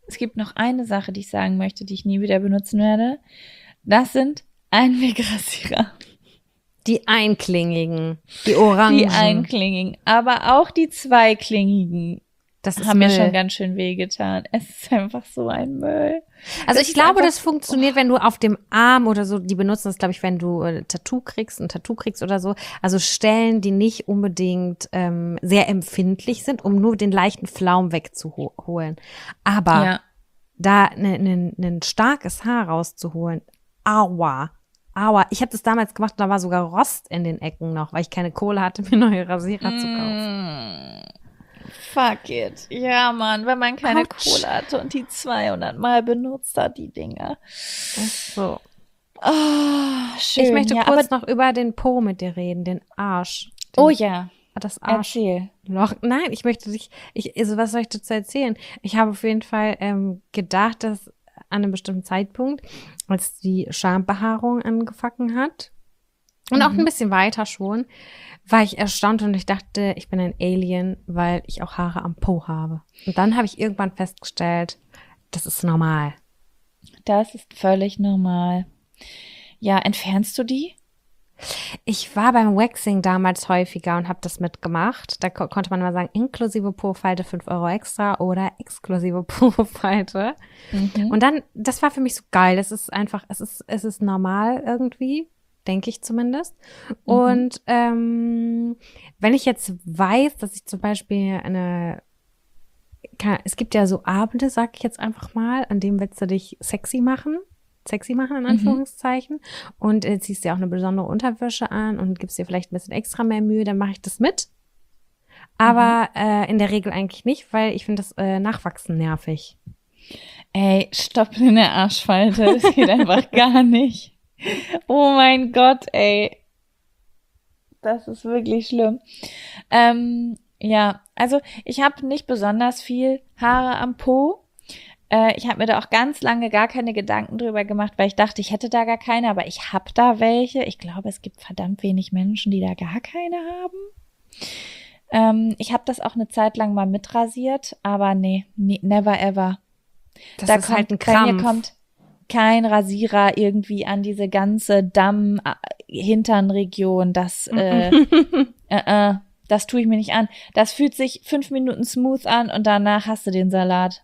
es gibt noch eine Sache, die ich sagen möchte, die ich nie wieder benutzen werde. Das sind Einwegrasierer. Die einklingigen, die orangen. Die einklingigen, aber auch die zweiklingigen. Das ist haben mir Müll. schon ganz schön wehgetan. Es ist einfach so ein Müll. Also Das ich ist glaube, einfach- das funktioniert, wenn du auf dem Arm oder so, die benutzen das, glaube ich, wenn du äh, Tattoo kriegst, ein Tattoo kriegst oder so. Also Stellen, die nicht unbedingt ähm, sehr empfindlich sind, um nur den leichten Flaum wegzuholen. Aber Ja. da ein ne, ne, ne starkes Haar rauszuholen, aua, aua. Ich habe das damals gemacht, da war sogar Rost in den Ecken noch, weil ich keine Kohle hatte, mir neue Rasierer zu kaufen. Mm, fuck it. Ja, Mann, wenn man keine Autsch. Kohle hatte und die zweihundert Mal benutzt hat, die Dinger. So. Oh, schön. Ich möchte ja, kurz aber, noch über den Po mit dir reden, den Arsch. Den, Oh ja, Das Arsch. erzähl. Loch. Nein, ich möchte dich, ich, also was soll ich dazu erzählen? Ich habe auf jeden Fall ähm, gedacht, dass an einem bestimmten Zeitpunkt, als die Schambehaarung angefangen hat und auch ein bisschen weiter schon, war ich erstaunt und ich dachte, ich bin ein Alien, weil ich auch Haare am Po habe. Und dann habe ich irgendwann festgestellt, das ist normal. Das ist völlig normal. Ja, entfernst du die? Ich war beim Waxing damals häufiger und habe das mitgemacht. Da ko- konnte man mal sagen, inklusive Po-Falte fünf Euro extra oder exklusive Po-Falte. Mhm. Und dann, das war für mich so geil. Das ist einfach, es ist, es ist normal irgendwie, denke ich zumindest. Mhm. Und ähm, wenn ich jetzt weiß, dass ich zum Beispiel eine, kann, es gibt ja so Abende, sag ich jetzt einfach mal, an dem willst du dich sexy machen. Sexy machen, in Anführungszeichen. Und äh, ziehst dir auch eine besondere Unterwäsche an und gibst dir vielleicht ein bisschen extra mehr Mühe, dann mache ich das mit. Aber äh, in der Regel eigentlich nicht, weil ich finde das äh, Nachwachsen nervig. Ey, stopp in der Arschfalte. Das geht einfach gar nicht. Oh mein Gott, ey. Das ist wirklich schlimm. Ähm, ja, also ich habe nicht besonders viel Haare am Po. Äh, ich habe mir da auch ganz lange gar keine Gedanken drüber gemacht, weil ich dachte, ich hätte da gar keine, aber ich habe da welche. Ich glaube, es gibt verdammt wenig Menschen, die da gar keine haben. Ähm, ich habe das auch eine Zeit lang mal mitrasiert, aber nee, nee never ever. Das Da ist kommt, halt ein bei mir Krampf. kommt kein Rasierer irgendwie an diese ganze Damm-Hinternregion. Das, äh, äh, äh, das tue ich mir nicht an. Das fühlt sich fünf Minuten smooth an und danach hast du den Salat.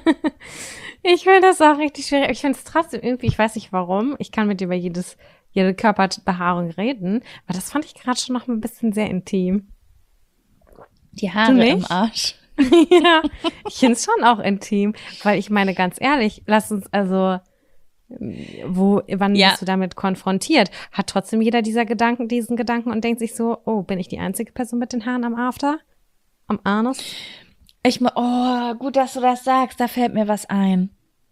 Ich finde das auch richtig schwierig. Ich finde es trotzdem irgendwie, ich weiß nicht warum, ich kann mit dir über jedes, jede Körperbehaarung reden, aber das fand ich gerade schon noch ein bisschen sehr intim. Die Haare nicht? im Arsch. Ja, ich finde es schon auch intim, weil ich meine, ganz ehrlich, lass uns also, wo, wann Ja. bist du damit konfrontiert? Hat trotzdem jeder dieser Gedanken, diesen Gedanken und denkt sich so, oh, bin ich die einzige Person mit den Haaren am After? Am Anus? Ich, mu- oh, gut, dass du das sagst, da fällt mir was ein.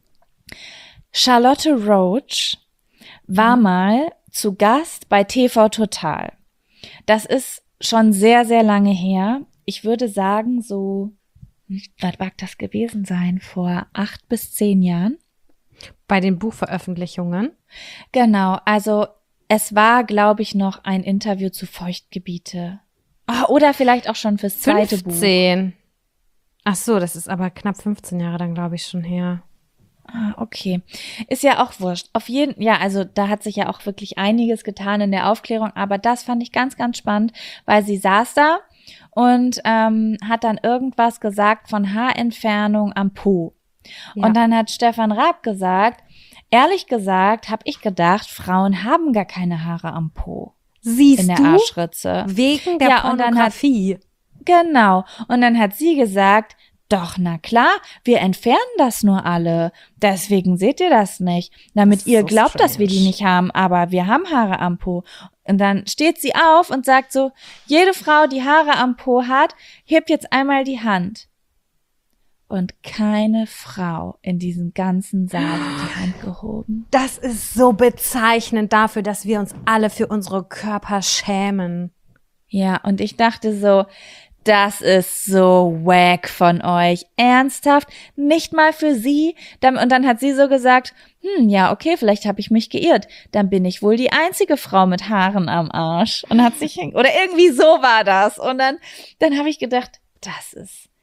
Charlotte Roach war mal zu Gast bei T V Total. Das ist schon sehr, sehr lange her. Ich würde sagen, so, was mag das gewesen sein, vor acht bis zehn Jahren? Bei den Buchveröffentlichungen? Genau, also es war, glaube ich, noch ein Interview zu Feuchtgebiete. Ah, oder vielleicht auch schon fürs zweite Buch. fünfzehn. Ach so, das ist aber knapp fünfzehn Jahre dann, glaube ich, schon her. Ah, okay. Ist ja auch wurscht. Auf jeden, ja, also da hat sich ja auch wirklich einiges getan in der Aufklärung, aber das fand ich ganz, ganz spannend, weil sie saß da und ähm, hat dann irgendwas gesagt von Haarentfernung am Po. Ja. Und dann hat Stefan Raab gesagt, ehrlich gesagt, habe ich gedacht, Frauen haben gar keine Haare am Po Siehst in der du? Arschritze. Wegen der Ja, und dann hat- Pornografie. Genau. Und dann hat sie gesagt, doch, na klar, wir entfernen das nur alle. Deswegen seht ihr das nicht. Damit Das ist ihr so glaubt, dass wir die strange. nicht haben, aber wir haben Haare am Po. Und dann steht sie auf und sagt so, jede Frau, die Haare am Po hat, hebt jetzt einmal die Hand. Und keine Frau in diesem ganzen Saal hat die Hand gehoben. Das ist so bezeichnend dafür, dass wir uns alle für unsere Körper schämen. Ja, und ich dachte so, das ist so wack von euch. Ernsthaft? Nicht mal für sie? Dann- Und dann hat sie so gesagt, hm, ja, okay, vielleicht habe ich mich geirrt. Dann bin ich wohl die einzige Frau mit Haaren am Arsch. Und hat sich, oder irgendwie so war das. Und dann, dann habe ich gedacht, das ist,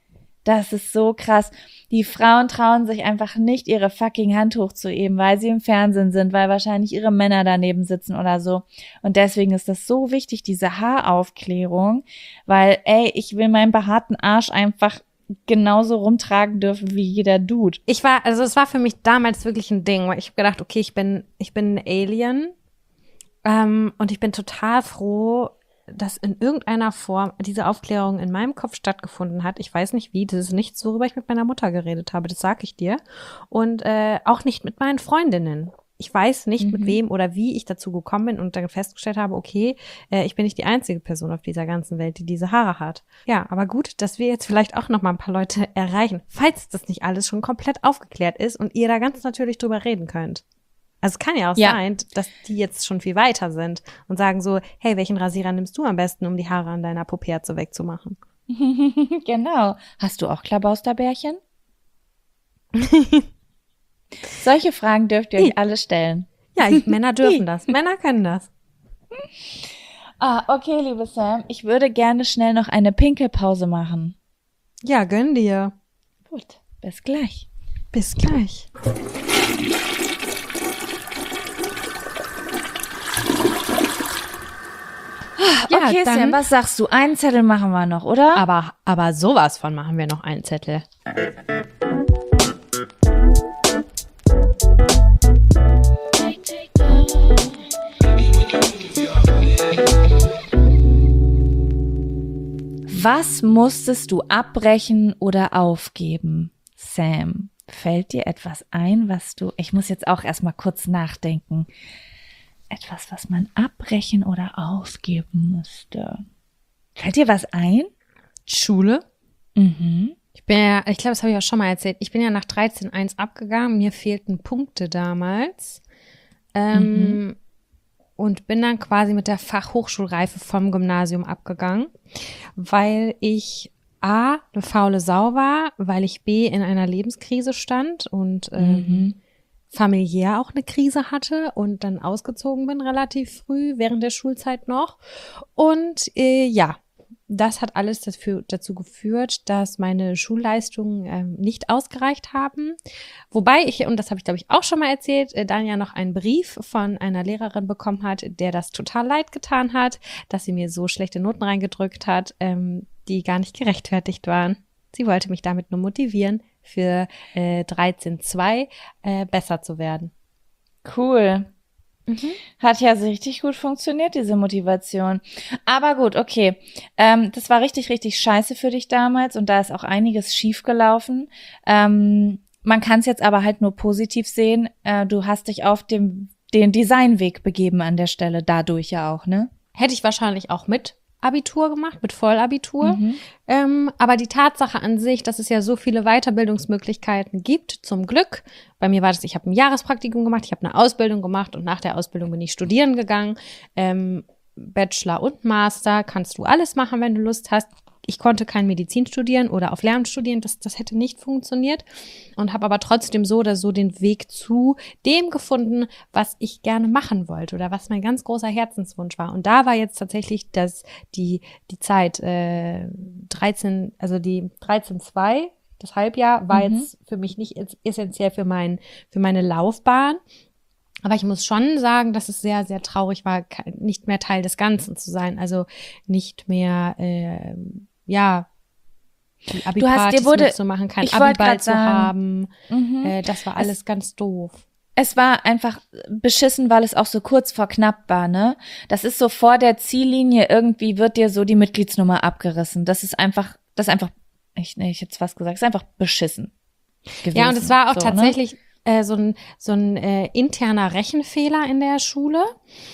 Das ist so krass. Die Frauen trauen sich einfach nicht, ihre fucking Hand hochzuheben, weil sie im Fernsehen sind, weil wahrscheinlich ihre Männer daneben sitzen oder so. Und deswegen ist das so wichtig, diese Haaraufklärung, weil, ey, ich will meinen behaarten Arsch einfach genauso rumtragen dürfen wie jeder Dude. Ich war, also es war für mich damals wirklich ein Ding, weil ich habe gedacht, okay, ich bin, ich bin ein Alien ähm, und ich bin total froh, dass in irgendeiner Form diese Aufklärung in meinem Kopf stattgefunden hat. Ich weiß nicht wie, das ist nichts, worüber ich mit meiner Mutter geredet habe, das sage ich dir. Und äh, auch nicht mit meinen Freundinnen. Ich weiß nicht, mhm. mit wem oder wie ich dazu gekommen bin und dann festgestellt habe, okay, äh, ich bin nicht die einzige Person auf dieser ganzen Welt, die diese Haare hat. Ja, aber gut, dass wir jetzt vielleicht auch noch mal ein paar Leute erreichen, falls das nicht alles schon komplett aufgeklärt ist und ihr da ganz natürlich drüber reden könnt. Also es kann ja auch ja. sein, dass die jetzt schon viel weiter sind und sagen so, hey, welchen Rasierer nimmst du am besten, um die Haare an deiner Puperze wegzumachen? Genau. Hast du auch Klabausterbärchen? Solche Fragen dürft ihr euch alle stellen. Ja, Männer dürfen das. Männer können das. Ah, okay, liebe Sam. Ich würde gerne schnell noch eine Pinkelpause machen. Ja, gönn dir. Gut, bis gleich. Bis gleich. Ja, okay, dann, Sam, was sagst du? Einen Zettel machen wir noch, oder? Aber, aber sowas von machen wir noch einen Zettel. Was musstest du abbrechen oder aufgeben, Sam? Fällt dir etwas ein, was du... Ich muss jetzt auch erstmal kurz nachdenken. Etwas, was man abbrechen oder aufgeben müsste. Fällt dir was ein? Schule. Mhm. Ich bin ja, ich glaube, das habe ich auch schon mal erzählt. Ich bin ja nach dreizehn Komma eins abgegangen. Mir fehlten Punkte damals. Ähm, mhm. Und bin dann quasi mit der Fachhochschulreife vom Gymnasium abgegangen, weil ich A, eine faule Sau war, weil ich B, in einer Lebenskrise stand und ähm, mhm. familiär auch eine Krise hatte und dann ausgezogen bin relativ früh, während der Schulzeit noch. Und äh, ja, das hat alles dafür, dazu geführt, dass meine Schulleistungen ähm, nicht ausgereicht haben. Wobei ich, und das habe ich glaube ich auch schon mal erzählt, äh, dann ja noch einen Brief von einer Lehrerin bekommen hat, der das total leid getan hat, dass sie mir so schlechte Noten reingedrückt hat, ähm, die gar nicht gerechtfertigt waren. Sie wollte mich damit nur motivieren, für äh, dreizehn Komma zwei äh, besser zu werden. Cool. Mhm. Hat ja so richtig gut funktioniert, diese Motivation. Aber gut, okay. Ähm, das war richtig, richtig scheiße für dich damals und da ist auch einiges schiefgelaufen. Ähm, man kann es jetzt aber halt nur positiv sehen. Äh, du hast dich auf dem den Designweg begeben an der Stelle, dadurch ja auch, ne? Hätte ich wahrscheinlich auch mit Abitur gemacht, mit Vollabitur. Mhm. Ähm, aber die Tatsache an sich, dass es ja so viele Weiterbildungsmöglichkeiten gibt, zum Glück. Bei mir war das, ich habe ein Jahrespraktikum gemacht, ich habe eine Ausbildung gemacht und nach der Ausbildung bin ich studieren gegangen. Ähm, Bachelor und Master kannst du alles machen, wenn du Lust hast. Ich konnte kein Medizin studieren oder auf Lehramt studieren, das, das hätte nicht funktioniert und habe aber trotzdem so oder so den Weg zu dem gefunden, was ich gerne machen wollte oder was mein ganz großer Herzenswunsch war. Und da war jetzt tatsächlich das, die, die Zeit äh, dreizehn, also die dreizehn Komma zwei, das Halbjahr, war Mhm. jetzt für mich nicht essentiell für, mein, für meine Laufbahn. Aber ich muss schon sagen, dass es sehr, sehr traurig war, ke- nicht mehr Teil des Ganzen zu sein. Also nicht mehr, äh, ja, die Du hast, Abi-Partys dir wurde, mitzumachen, kein ich wollte Abi-Ball gerade zu sagen, haben. mhm. Äh, das war alles ganz doof. Es war einfach beschissen, weil es auch so kurz vor knapp war, ne? Das ist so vor der Ziellinie, irgendwie wird dir so die Mitgliedsnummer abgerissen. Das ist einfach, das ist einfach, ich, nee, ich hätte was gesagt, es ist einfach beschissen gewesen. Ja, und es war auch so, tatsächlich äh, so ein, so ein äh, interner Rechenfehler in der Schule.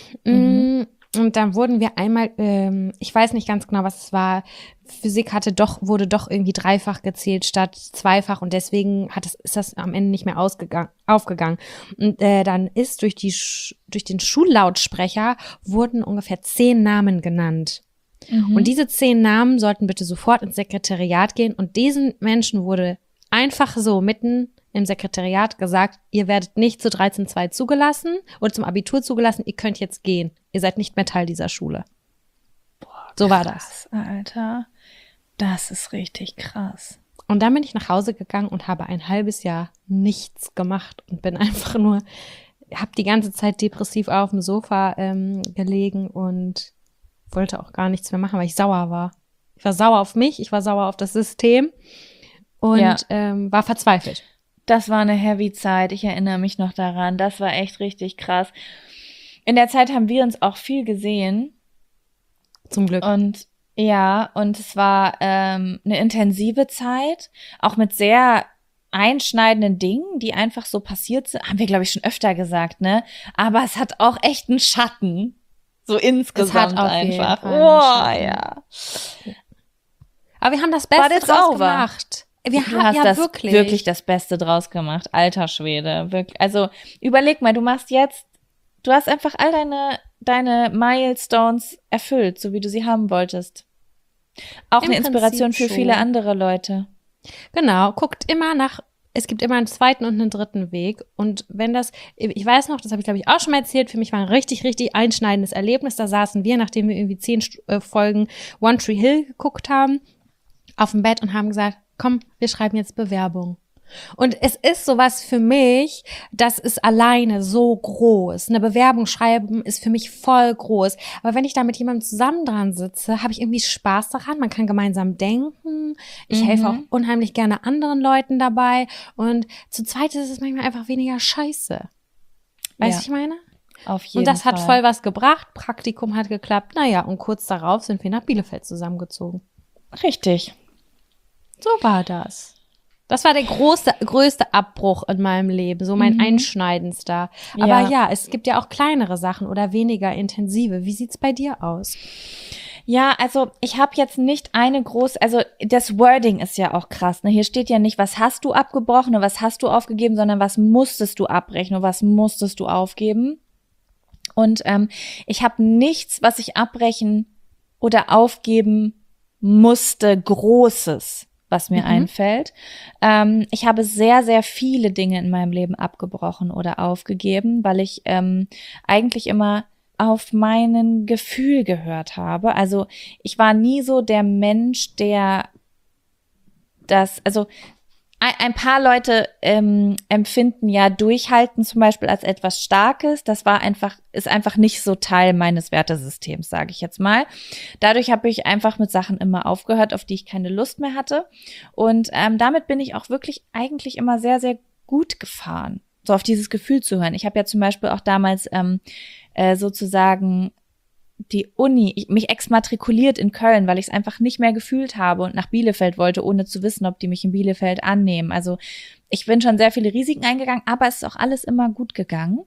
Mhm. Mm, Und dann wurden wir einmal, ähm, ich weiß nicht ganz genau, was es war, Physik hatte doch, wurde doch irgendwie dreifach gezählt statt zweifach und deswegen hat es, ist das am Ende nicht mehr ausgegangen, aufgegangen. Und äh, dann ist durch die Sch- durch den Schullautsprecher wurden ungefähr zehn Namen genannt. Ne? Mhm. Und diese zehn Namen sollten bitte sofort ins Sekretariat gehen und diesen Menschen wurde einfach so mitten im Sekretariat gesagt, ihr werdet nicht zu dreizehn Komma zwei zugelassen oder zum Abitur zugelassen, ihr könnt jetzt gehen. Ihr seid nicht mehr Teil dieser Schule. So war das. Krass, Alter. Das ist richtig krass. Und dann bin ich nach Hause gegangen und habe ein halbes Jahr nichts gemacht und bin einfach nur, habe die ganze Zeit depressiv auf dem Sofa ähm, gelegen und wollte auch gar nichts mehr machen, weil ich sauer war. Ich war sauer auf mich, ich war sauer auf das System und Ja. ähm, war verzweifelt. Das war eine heavy Zeit, ich erinnere mich noch daran. Das war echt richtig krass. In der Zeit haben wir uns auch viel gesehen. Zum Glück. Und ja, und es war ähm, eine intensive Zeit, auch mit sehr einschneidenden Dingen, die einfach so passiert sind. Haben wir, glaube ich, schon öfter gesagt, ne? Aber es hat auch echt einen Schatten. So insgesamt auf jeden einfach. Fall einen Oh, Schatten. ja. Aber wir haben das But Beste it's draus over. gemacht. Wir Du haben hast ja das wirklich. wirklich. das Beste draus gemacht. Alter Schwede. Wirklich. Also überleg mal, du machst jetzt, du hast einfach all deine, deine Milestones erfüllt, so wie du sie haben wolltest. Auch Im eine Inspiration Prinzip für viele schon. andere Leute. Genau, guckt immer nach, es gibt immer einen zweiten und einen dritten Weg. Und wenn das, ich weiß noch, das habe ich glaube ich auch schon mal erzählt, für mich war ein richtig, richtig einschneidendes Erlebnis. Da saßen wir, nachdem wir irgendwie zehn äh, Folgen One Tree Hill geguckt haben, auf dem Bett und haben gesagt, komm, wir schreiben jetzt Bewerbung. Und es ist sowas für mich, das ist alleine so groß. Eine Bewerbung schreiben ist für mich voll groß. Aber wenn ich da mit jemandem zusammen dran sitze, habe ich irgendwie Spaß daran. Man kann gemeinsam denken. Ich Mhm. helfe auch unheimlich gerne anderen Leuten dabei. Und zu zweit ist es manchmal einfach weniger scheiße. Weißt du, Ja. ich meine? Auf jeden Und das hat Fall. voll was gebracht. Praktikum hat geklappt. Naja, und kurz darauf sind wir nach Bielefeld zusammengezogen. Richtig. So war das. Das war der große, größte Abbruch in meinem Leben, so mein Mhm. einschneidendster. Aber Ja. ja, es gibt ja auch kleinere Sachen oder weniger intensive. Wie sieht's bei dir aus? Ja, also ich habe jetzt nicht eine große, also das Wording ist ja auch krass. Ne? Hier steht ja nicht, was hast du abgebrochen und was hast du aufgegeben, sondern was musstest du abbrechen und was musstest du aufgeben. Und ähm, ich habe nichts, was ich abbrechen oder aufgeben musste, Großes, was mir Mhm. einfällt. Ähm, ich habe sehr, sehr viele Dinge in meinem Leben abgebrochen oder aufgegeben, weil ich ähm, eigentlich immer auf meinen Gefühl gehört habe. Also ich war nie so der Mensch, der das, also ein, ein paar Leute ähm, empfinden ja Durchhalten zum Beispiel als etwas Starkes. Das war einfach, ist einfach nicht so Teil meines Wertesystems, sage ich jetzt mal. Dadurch habe ich einfach mit Sachen immer aufgehört, auf die ich keine Lust mehr hatte. Und ähm, damit bin ich auch wirklich eigentlich immer sehr, sehr gut gefahren, so auf dieses Gefühl zu hören. Ich habe ja zum Beispiel auch damals ähm, äh, sozusagen die Uni, ich, mich exmatrikuliert in Köln, weil ich es einfach nicht mehr gefühlt habe und nach Bielefeld wollte, ohne zu wissen, ob die mich in Bielefeld annehmen. Also ich bin schon sehr viele Risiken eingegangen, aber es ist auch alles immer gut gegangen.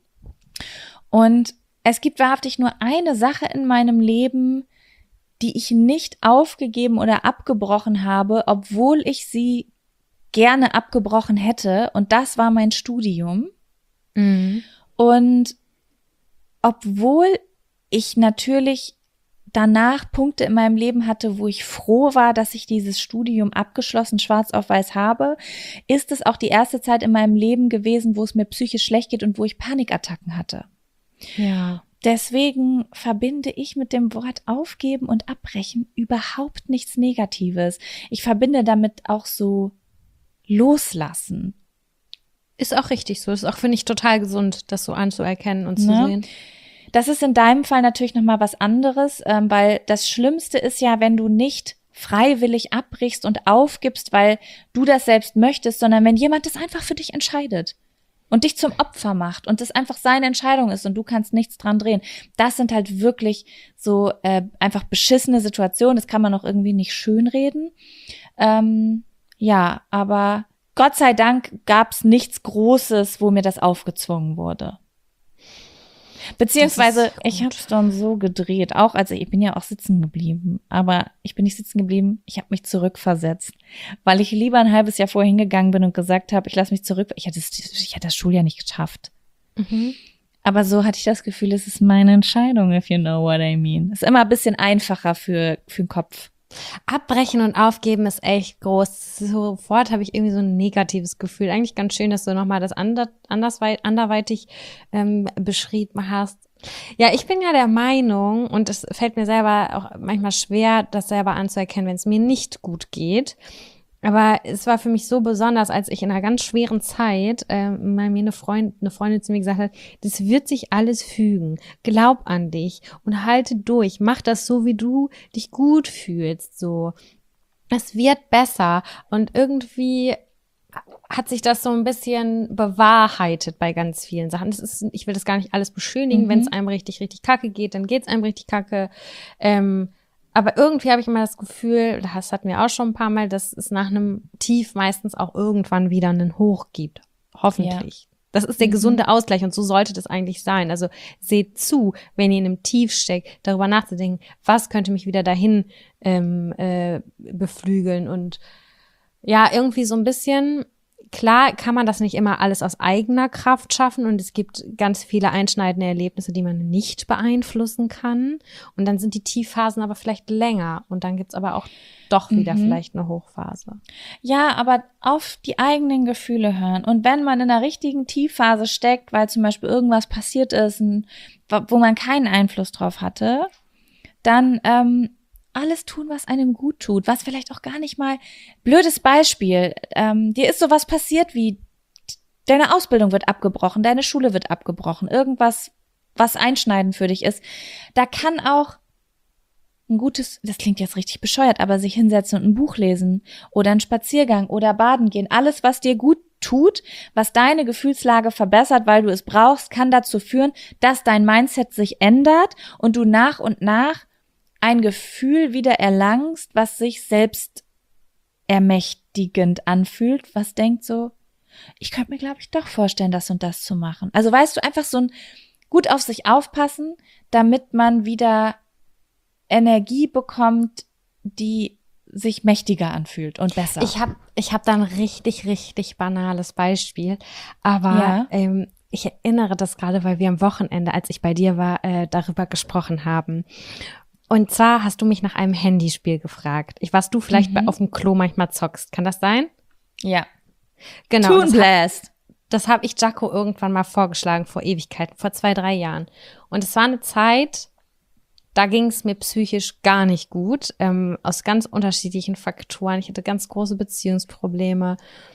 Und es gibt wahrhaftig nur eine Sache in meinem Leben, die ich nicht aufgegeben oder abgebrochen habe, obwohl ich sie gerne abgebrochen hätte. Und das war mein Studium. Mhm. Und obwohl ich natürlich danach Punkte in meinem Leben hatte, wo ich froh war, dass ich dieses Studium abgeschlossen schwarz auf weiß habe, ist es auch die erste Zeit in meinem Leben gewesen, wo es mir psychisch schlecht geht und wo ich Panikattacken hatte. Ja. Deswegen verbinde ich mit dem Wort aufgeben und abbrechen überhaupt nichts Negatives. Ich verbinde damit auch so loslassen. Ist auch richtig so. Ist auch, finde ich, total gesund, das so anzuerkennen und zu Ne? sehen. Das ist in deinem Fall natürlich nochmal was anderes, ähm, weil das Schlimmste ist ja, wenn du nicht freiwillig abbrichst und aufgibst, weil du das selbst möchtest, sondern wenn jemand das einfach für dich entscheidet und dich zum Opfer macht und das einfach seine Entscheidung ist und du kannst nichts dran drehen. Das sind halt wirklich so äh, einfach beschissene Situationen, das kann man auch irgendwie nicht schönreden. Ähm, ja, aber Gott sei Dank gab's nichts Großes, wo mir das aufgezwungen wurde. Beziehungsweise, Das ist gut. ich habe es dann so gedreht, auch also ich bin ja auch sitzen geblieben, aber ich bin nicht sitzen geblieben, ich habe mich zurückversetzt, weil ich lieber ein halbes Jahr vorher hingegangen bin und gesagt habe, ich lasse mich zurück, ich hätte, das, ich hätte das Schuljahr nicht geschafft. Mhm. Aber so hatte ich das Gefühl, es ist meine Entscheidung, if you know what I mean. Ist immer ein bisschen einfacher für, für den Kopf. Abbrechen und aufgeben ist echt groß. Sofort habe ich irgendwie so ein negatives Gefühl. Eigentlich ganz schön, dass du nochmal das ander, andersweit, anderweitig ähm, beschrieben hast. Ja, ich bin ja der Meinung, und es fällt mir selber auch manchmal schwer, das selber anzuerkennen, wenn es mir nicht gut geht. Aber es war für mich so besonders, als ich in einer ganz schweren Zeit äh, mal mir eine, Freund, eine Freundin zu mir gesagt hat, das wird sich alles fügen. Glaub an dich und halte durch. Mach das so, wie du dich gut fühlst. So, es wird besser. Und irgendwie hat sich das so ein bisschen bewahrheitet bei ganz vielen Sachen. Das ist, ich will das gar nicht alles beschönigen. Mhm. Wenn es einem richtig, richtig kacke geht, dann geht es einem richtig kacke. Ähm, Aber irgendwie habe ich immer das Gefühl, das hatten wir auch schon ein paar Mal, dass es nach einem Tief meistens auch irgendwann wieder einen Hoch gibt. Hoffentlich. Ja. Das ist der mhm. gesunde Ausgleich und so sollte das eigentlich sein. Also seht zu, wenn ihr in einem Tief steckt, darüber nachzudenken, was könnte mich wieder dahin ähm, äh, beflügeln. Und ja, irgendwie so ein bisschen, klar kann man das nicht immer alles aus eigener Kraft schaffen und es gibt ganz viele einschneidende Erlebnisse, die man nicht beeinflussen kann und dann sind die Tiefphasen aber vielleicht länger und dann gibt's aber auch doch wieder mhm. vielleicht eine Hochphase. Ja, aber auf die eigenen Gefühle hören und wenn man in einer richtigen Tiefphase steckt, weil zum Beispiel irgendwas passiert ist, wo man keinen Einfluss drauf hatte, dann ähm, alles tun, was einem gut tut, was vielleicht auch gar nicht mal, blödes Beispiel, ähm, dir ist sowas passiert wie, deine Ausbildung wird abgebrochen, deine Schule wird abgebrochen, irgendwas, was einschneidend für dich ist, da kann auch ein gutes, das klingt jetzt richtig bescheuert, aber sich hinsetzen und ein Buch lesen oder einen Spaziergang oder baden gehen, alles, was dir gut tut, was deine Gefühlslage verbessert, weil du es brauchst, kann dazu führen, dass dein Mindset sich ändert und du nach und nach ein Gefühl wieder erlangst, was sich selbst ermächtigend anfühlt, was denkt so, ich könnte mir, glaube ich, doch vorstellen, das und das zu machen. Also weißt du, einfach so ein gut auf sich aufpassen, damit man wieder Energie bekommt, die sich mächtiger anfühlt und besser. Ich habe ich hab da ein richtig, richtig banales Beispiel, aber ja. ähm, ich erinnere das gerade, weil wir am Wochenende, als ich bei dir war, äh, darüber gesprochen haben. Und zwar hast du mich nach einem Handyspiel gefragt. Ich was du vielleicht mhm. bei, auf dem Klo manchmal zockst. Kann das sein? Ja. Genau. Toon Blast. Das habe hab ich Jaco irgendwann mal vorgeschlagen, vor Ewigkeiten, vor zwei, drei Jahren. Und es war eine Zeit, da ging es mir psychisch gar nicht gut, ähm, aus ganz unterschiedlichen Faktoren. Ich hatte ganz große Beziehungsprobleme.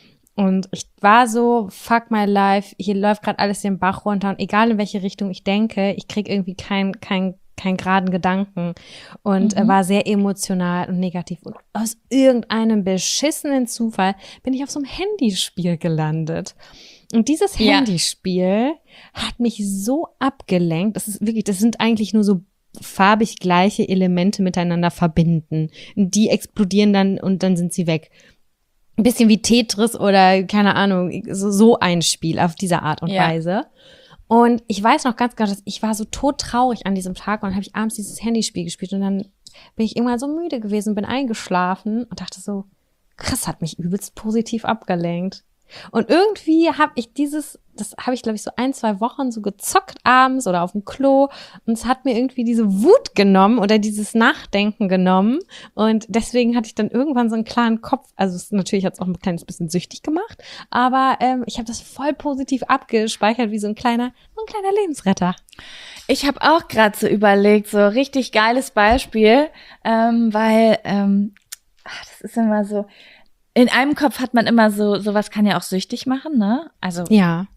Und ich war so, fuck my life, hier läuft gerade alles den Bach runter. Und egal in welche Richtung ich denke, ich krieg irgendwie kein, kein keinen geraden Gedanken und mhm. war sehr emotional und negativ. Und aus irgendeinem beschissenen Zufall bin ich auf so einem Handyspiel gelandet. Und dieses ja. Handyspiel hat mich so abgelenkt. Das ist wirklich, das sind eigentlich nur so farbig gleiche Elemente miteinander verbinden. Die explodieren dann und dann sind sie weg. Ein bisschen wie Tetris oder keine Ahnung, so, so ein Spiel auf diese Art und ja. Weise. Und ich weiß noch ganz genau, dass ich war so todtraurig an diesem Tag und dann habe ich abends dieses Handyspiel gespielt und dann bin ich irgendwann so müde gewesen, bin eingeschlafen und dachte so, krass, hat mich übelst positiv abgelenkt. Und irgendwie habe ich dieses, das habe ich glaube ich so ein, zwei Wochen so gezockt abends oder auf dem Klo und es hat mir irgendwie diese Wut genommen oder dieses Nachdenken genommen und deswegen hatte ich dann irgendwann so einen klaren Kopf, also es, natürlich hat es auch ein kleines bisschen süchtig gemacht, aber ähm, ich habe das voll positiv abgespeichert wie so ein kleiner, so ein kleiner Lebensretter. Ich habe auch gerade so überlegt, so richtig geiles Beispiel, ähm, weil ähm, ach, das ist immer so, in einem Kopf hat man immer so, sowas kann ja auch süchtig machen, ne? Also ja.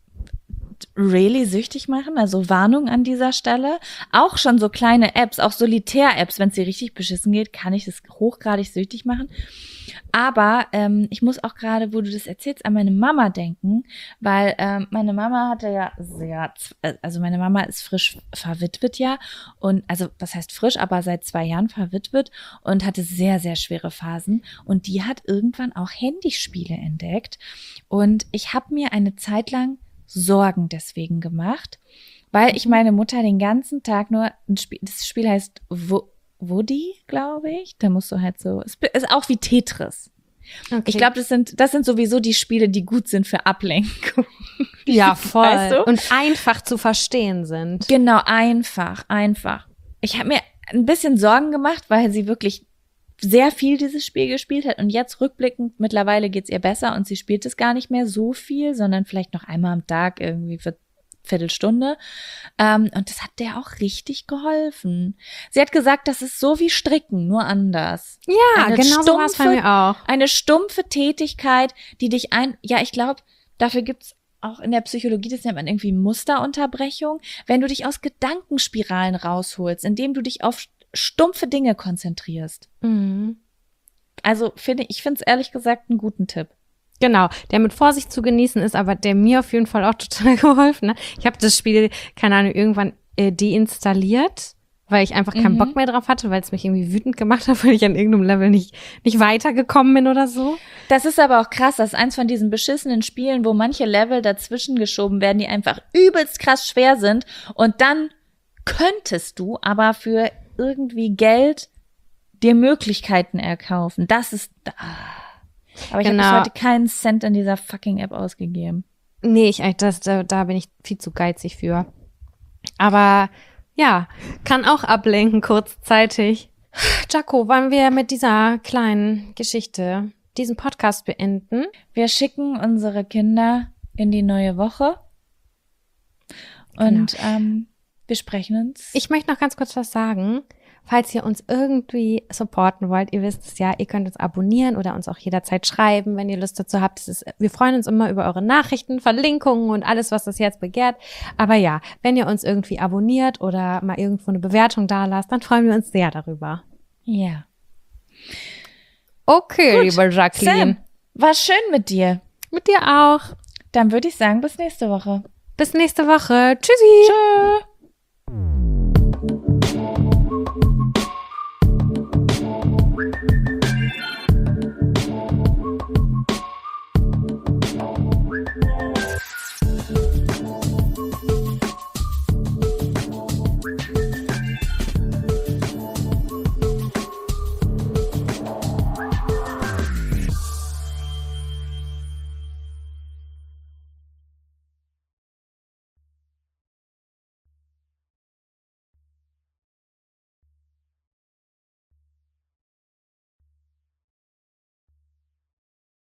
really süchtig machen, also Warnung an dieser Stelle. Auch schon so kleine Apps, auch Solitär-Apps, wenn es dir richtig beschissen geht, kann ich das hochgradig süchtig machen. Aber ähm, ich muss auch gerade, wo du das erzählst, an meine Mama denken, weil ähm, meine Mama hatte ja sehr, also meine Mama ist frisch verwitwet ja und also was heißt frisch, aber seit zwei Jahren verwitwet und hatte sehr, sehr schwere Phasen und die hat irgendwann auch Handyspiele entdeckt und ich habe mir eine Zeit lang Sorgen deswegen gemacht, weil ich meine Mutter den ganzen Tag nur ein Spiel, das Spiel heißt Wo Woody, glaube ich. Da musst du halt so, es ist auch wie Tetris. Okay. Ich glaube, das sind, das sind sowieso die Spiele, die gut sind für Ablenkung. Ja, voll. Weißt du? Und einfach zu verstehen sind. Genau, einfach, einfach. Ich habe mir ein bisschen Sorgen gemacht, weil sie wirklich sehr viel dieses Spiel gespielt hat und jetzt rückblickend, mittlerweile geht's ihr besser und sie spielt es gar nicht mehr so viel, sondern vielleicht noch einmal am Tag irgendwie für Viertelstunde. Ähm, und das hat der auch richtig geholfen. Sie hat gesagt, das ist so wie Stricken, nur anders. Ja, Eine genau so war es bei stumpfe- mir auch. Eine stumpfe Tätigkeit, die dich ein, ja, ich glaube, dafür gibt's auch in der Psychologie, das nennt man irgendwie Musterunterbrechung, wenn du dich aus Gedankenspiralen rausholst, indem du dich auf stumpfe Dinge konzentrierst. Mhm. Also finde ich, finde es ehrlich gesagt einen guten Tipp. Genau, der mit Vorsicht zu genießen ist, aber der mir auf jeden Fall auch total geholfen. Ne? Ich habe das Spiel, keine Ahnung, irgendwann äh, deinstalliert, weil ich einfach keinen Mhm. Bock mehr drauf hatte, weil es mich irgendwie wütend gemacht hat, weil ich an irgendeinem Level nicht, nicht weitergekommen bin oder so. Das ist aber auch krass, das ist eins von diesen beschissenen Spielen, wo manche Level dazwischen geschoben werden, die einfach übelst krass schwer sind und dann könntest du aber für irgendwie Geld dir Möglichkeiten erkaufen. Das ist, ah. Aber ich Genau. habe bis heute keinen Cent in dieser fucking App ausgegeben. Nee, ich, das, da, da bin ich viel zu geizig für. Aber ja, kann auch ablenken kurzzeitig. Jaco, wollen wir mit dieser kleinen Geschichte diesen Podcast beenden? Wir schicken unsere Kinder in die neue Woche und ähm, wir sprechen uns. Ich möchte noch ganz kurz was sagen. Falls ihr uns irgendwie supporten wollt, ihr wisst es ja, ihr könnt uns abonnieren oder uns auch jederzeit schreiben, wenn ihr Lust dazu habt. Es ist, wir freuen uns immer über eure Nachrichten, Verlinkungen und alles, was das jetzt begehrt. Aber ja, wenn ihr uns irgendwie abonniert oder mal irgendwo eine Bewertung da lasst, dann freuen wir uns sehr darüber. Ja. Okay, Gut. liebe Jacqueline. Sam, war schön mit dir. Mit dir auch. Dann würde ich sagen, bis nächste Woche. Bis nächste Woche. Tschüssi. Tschö.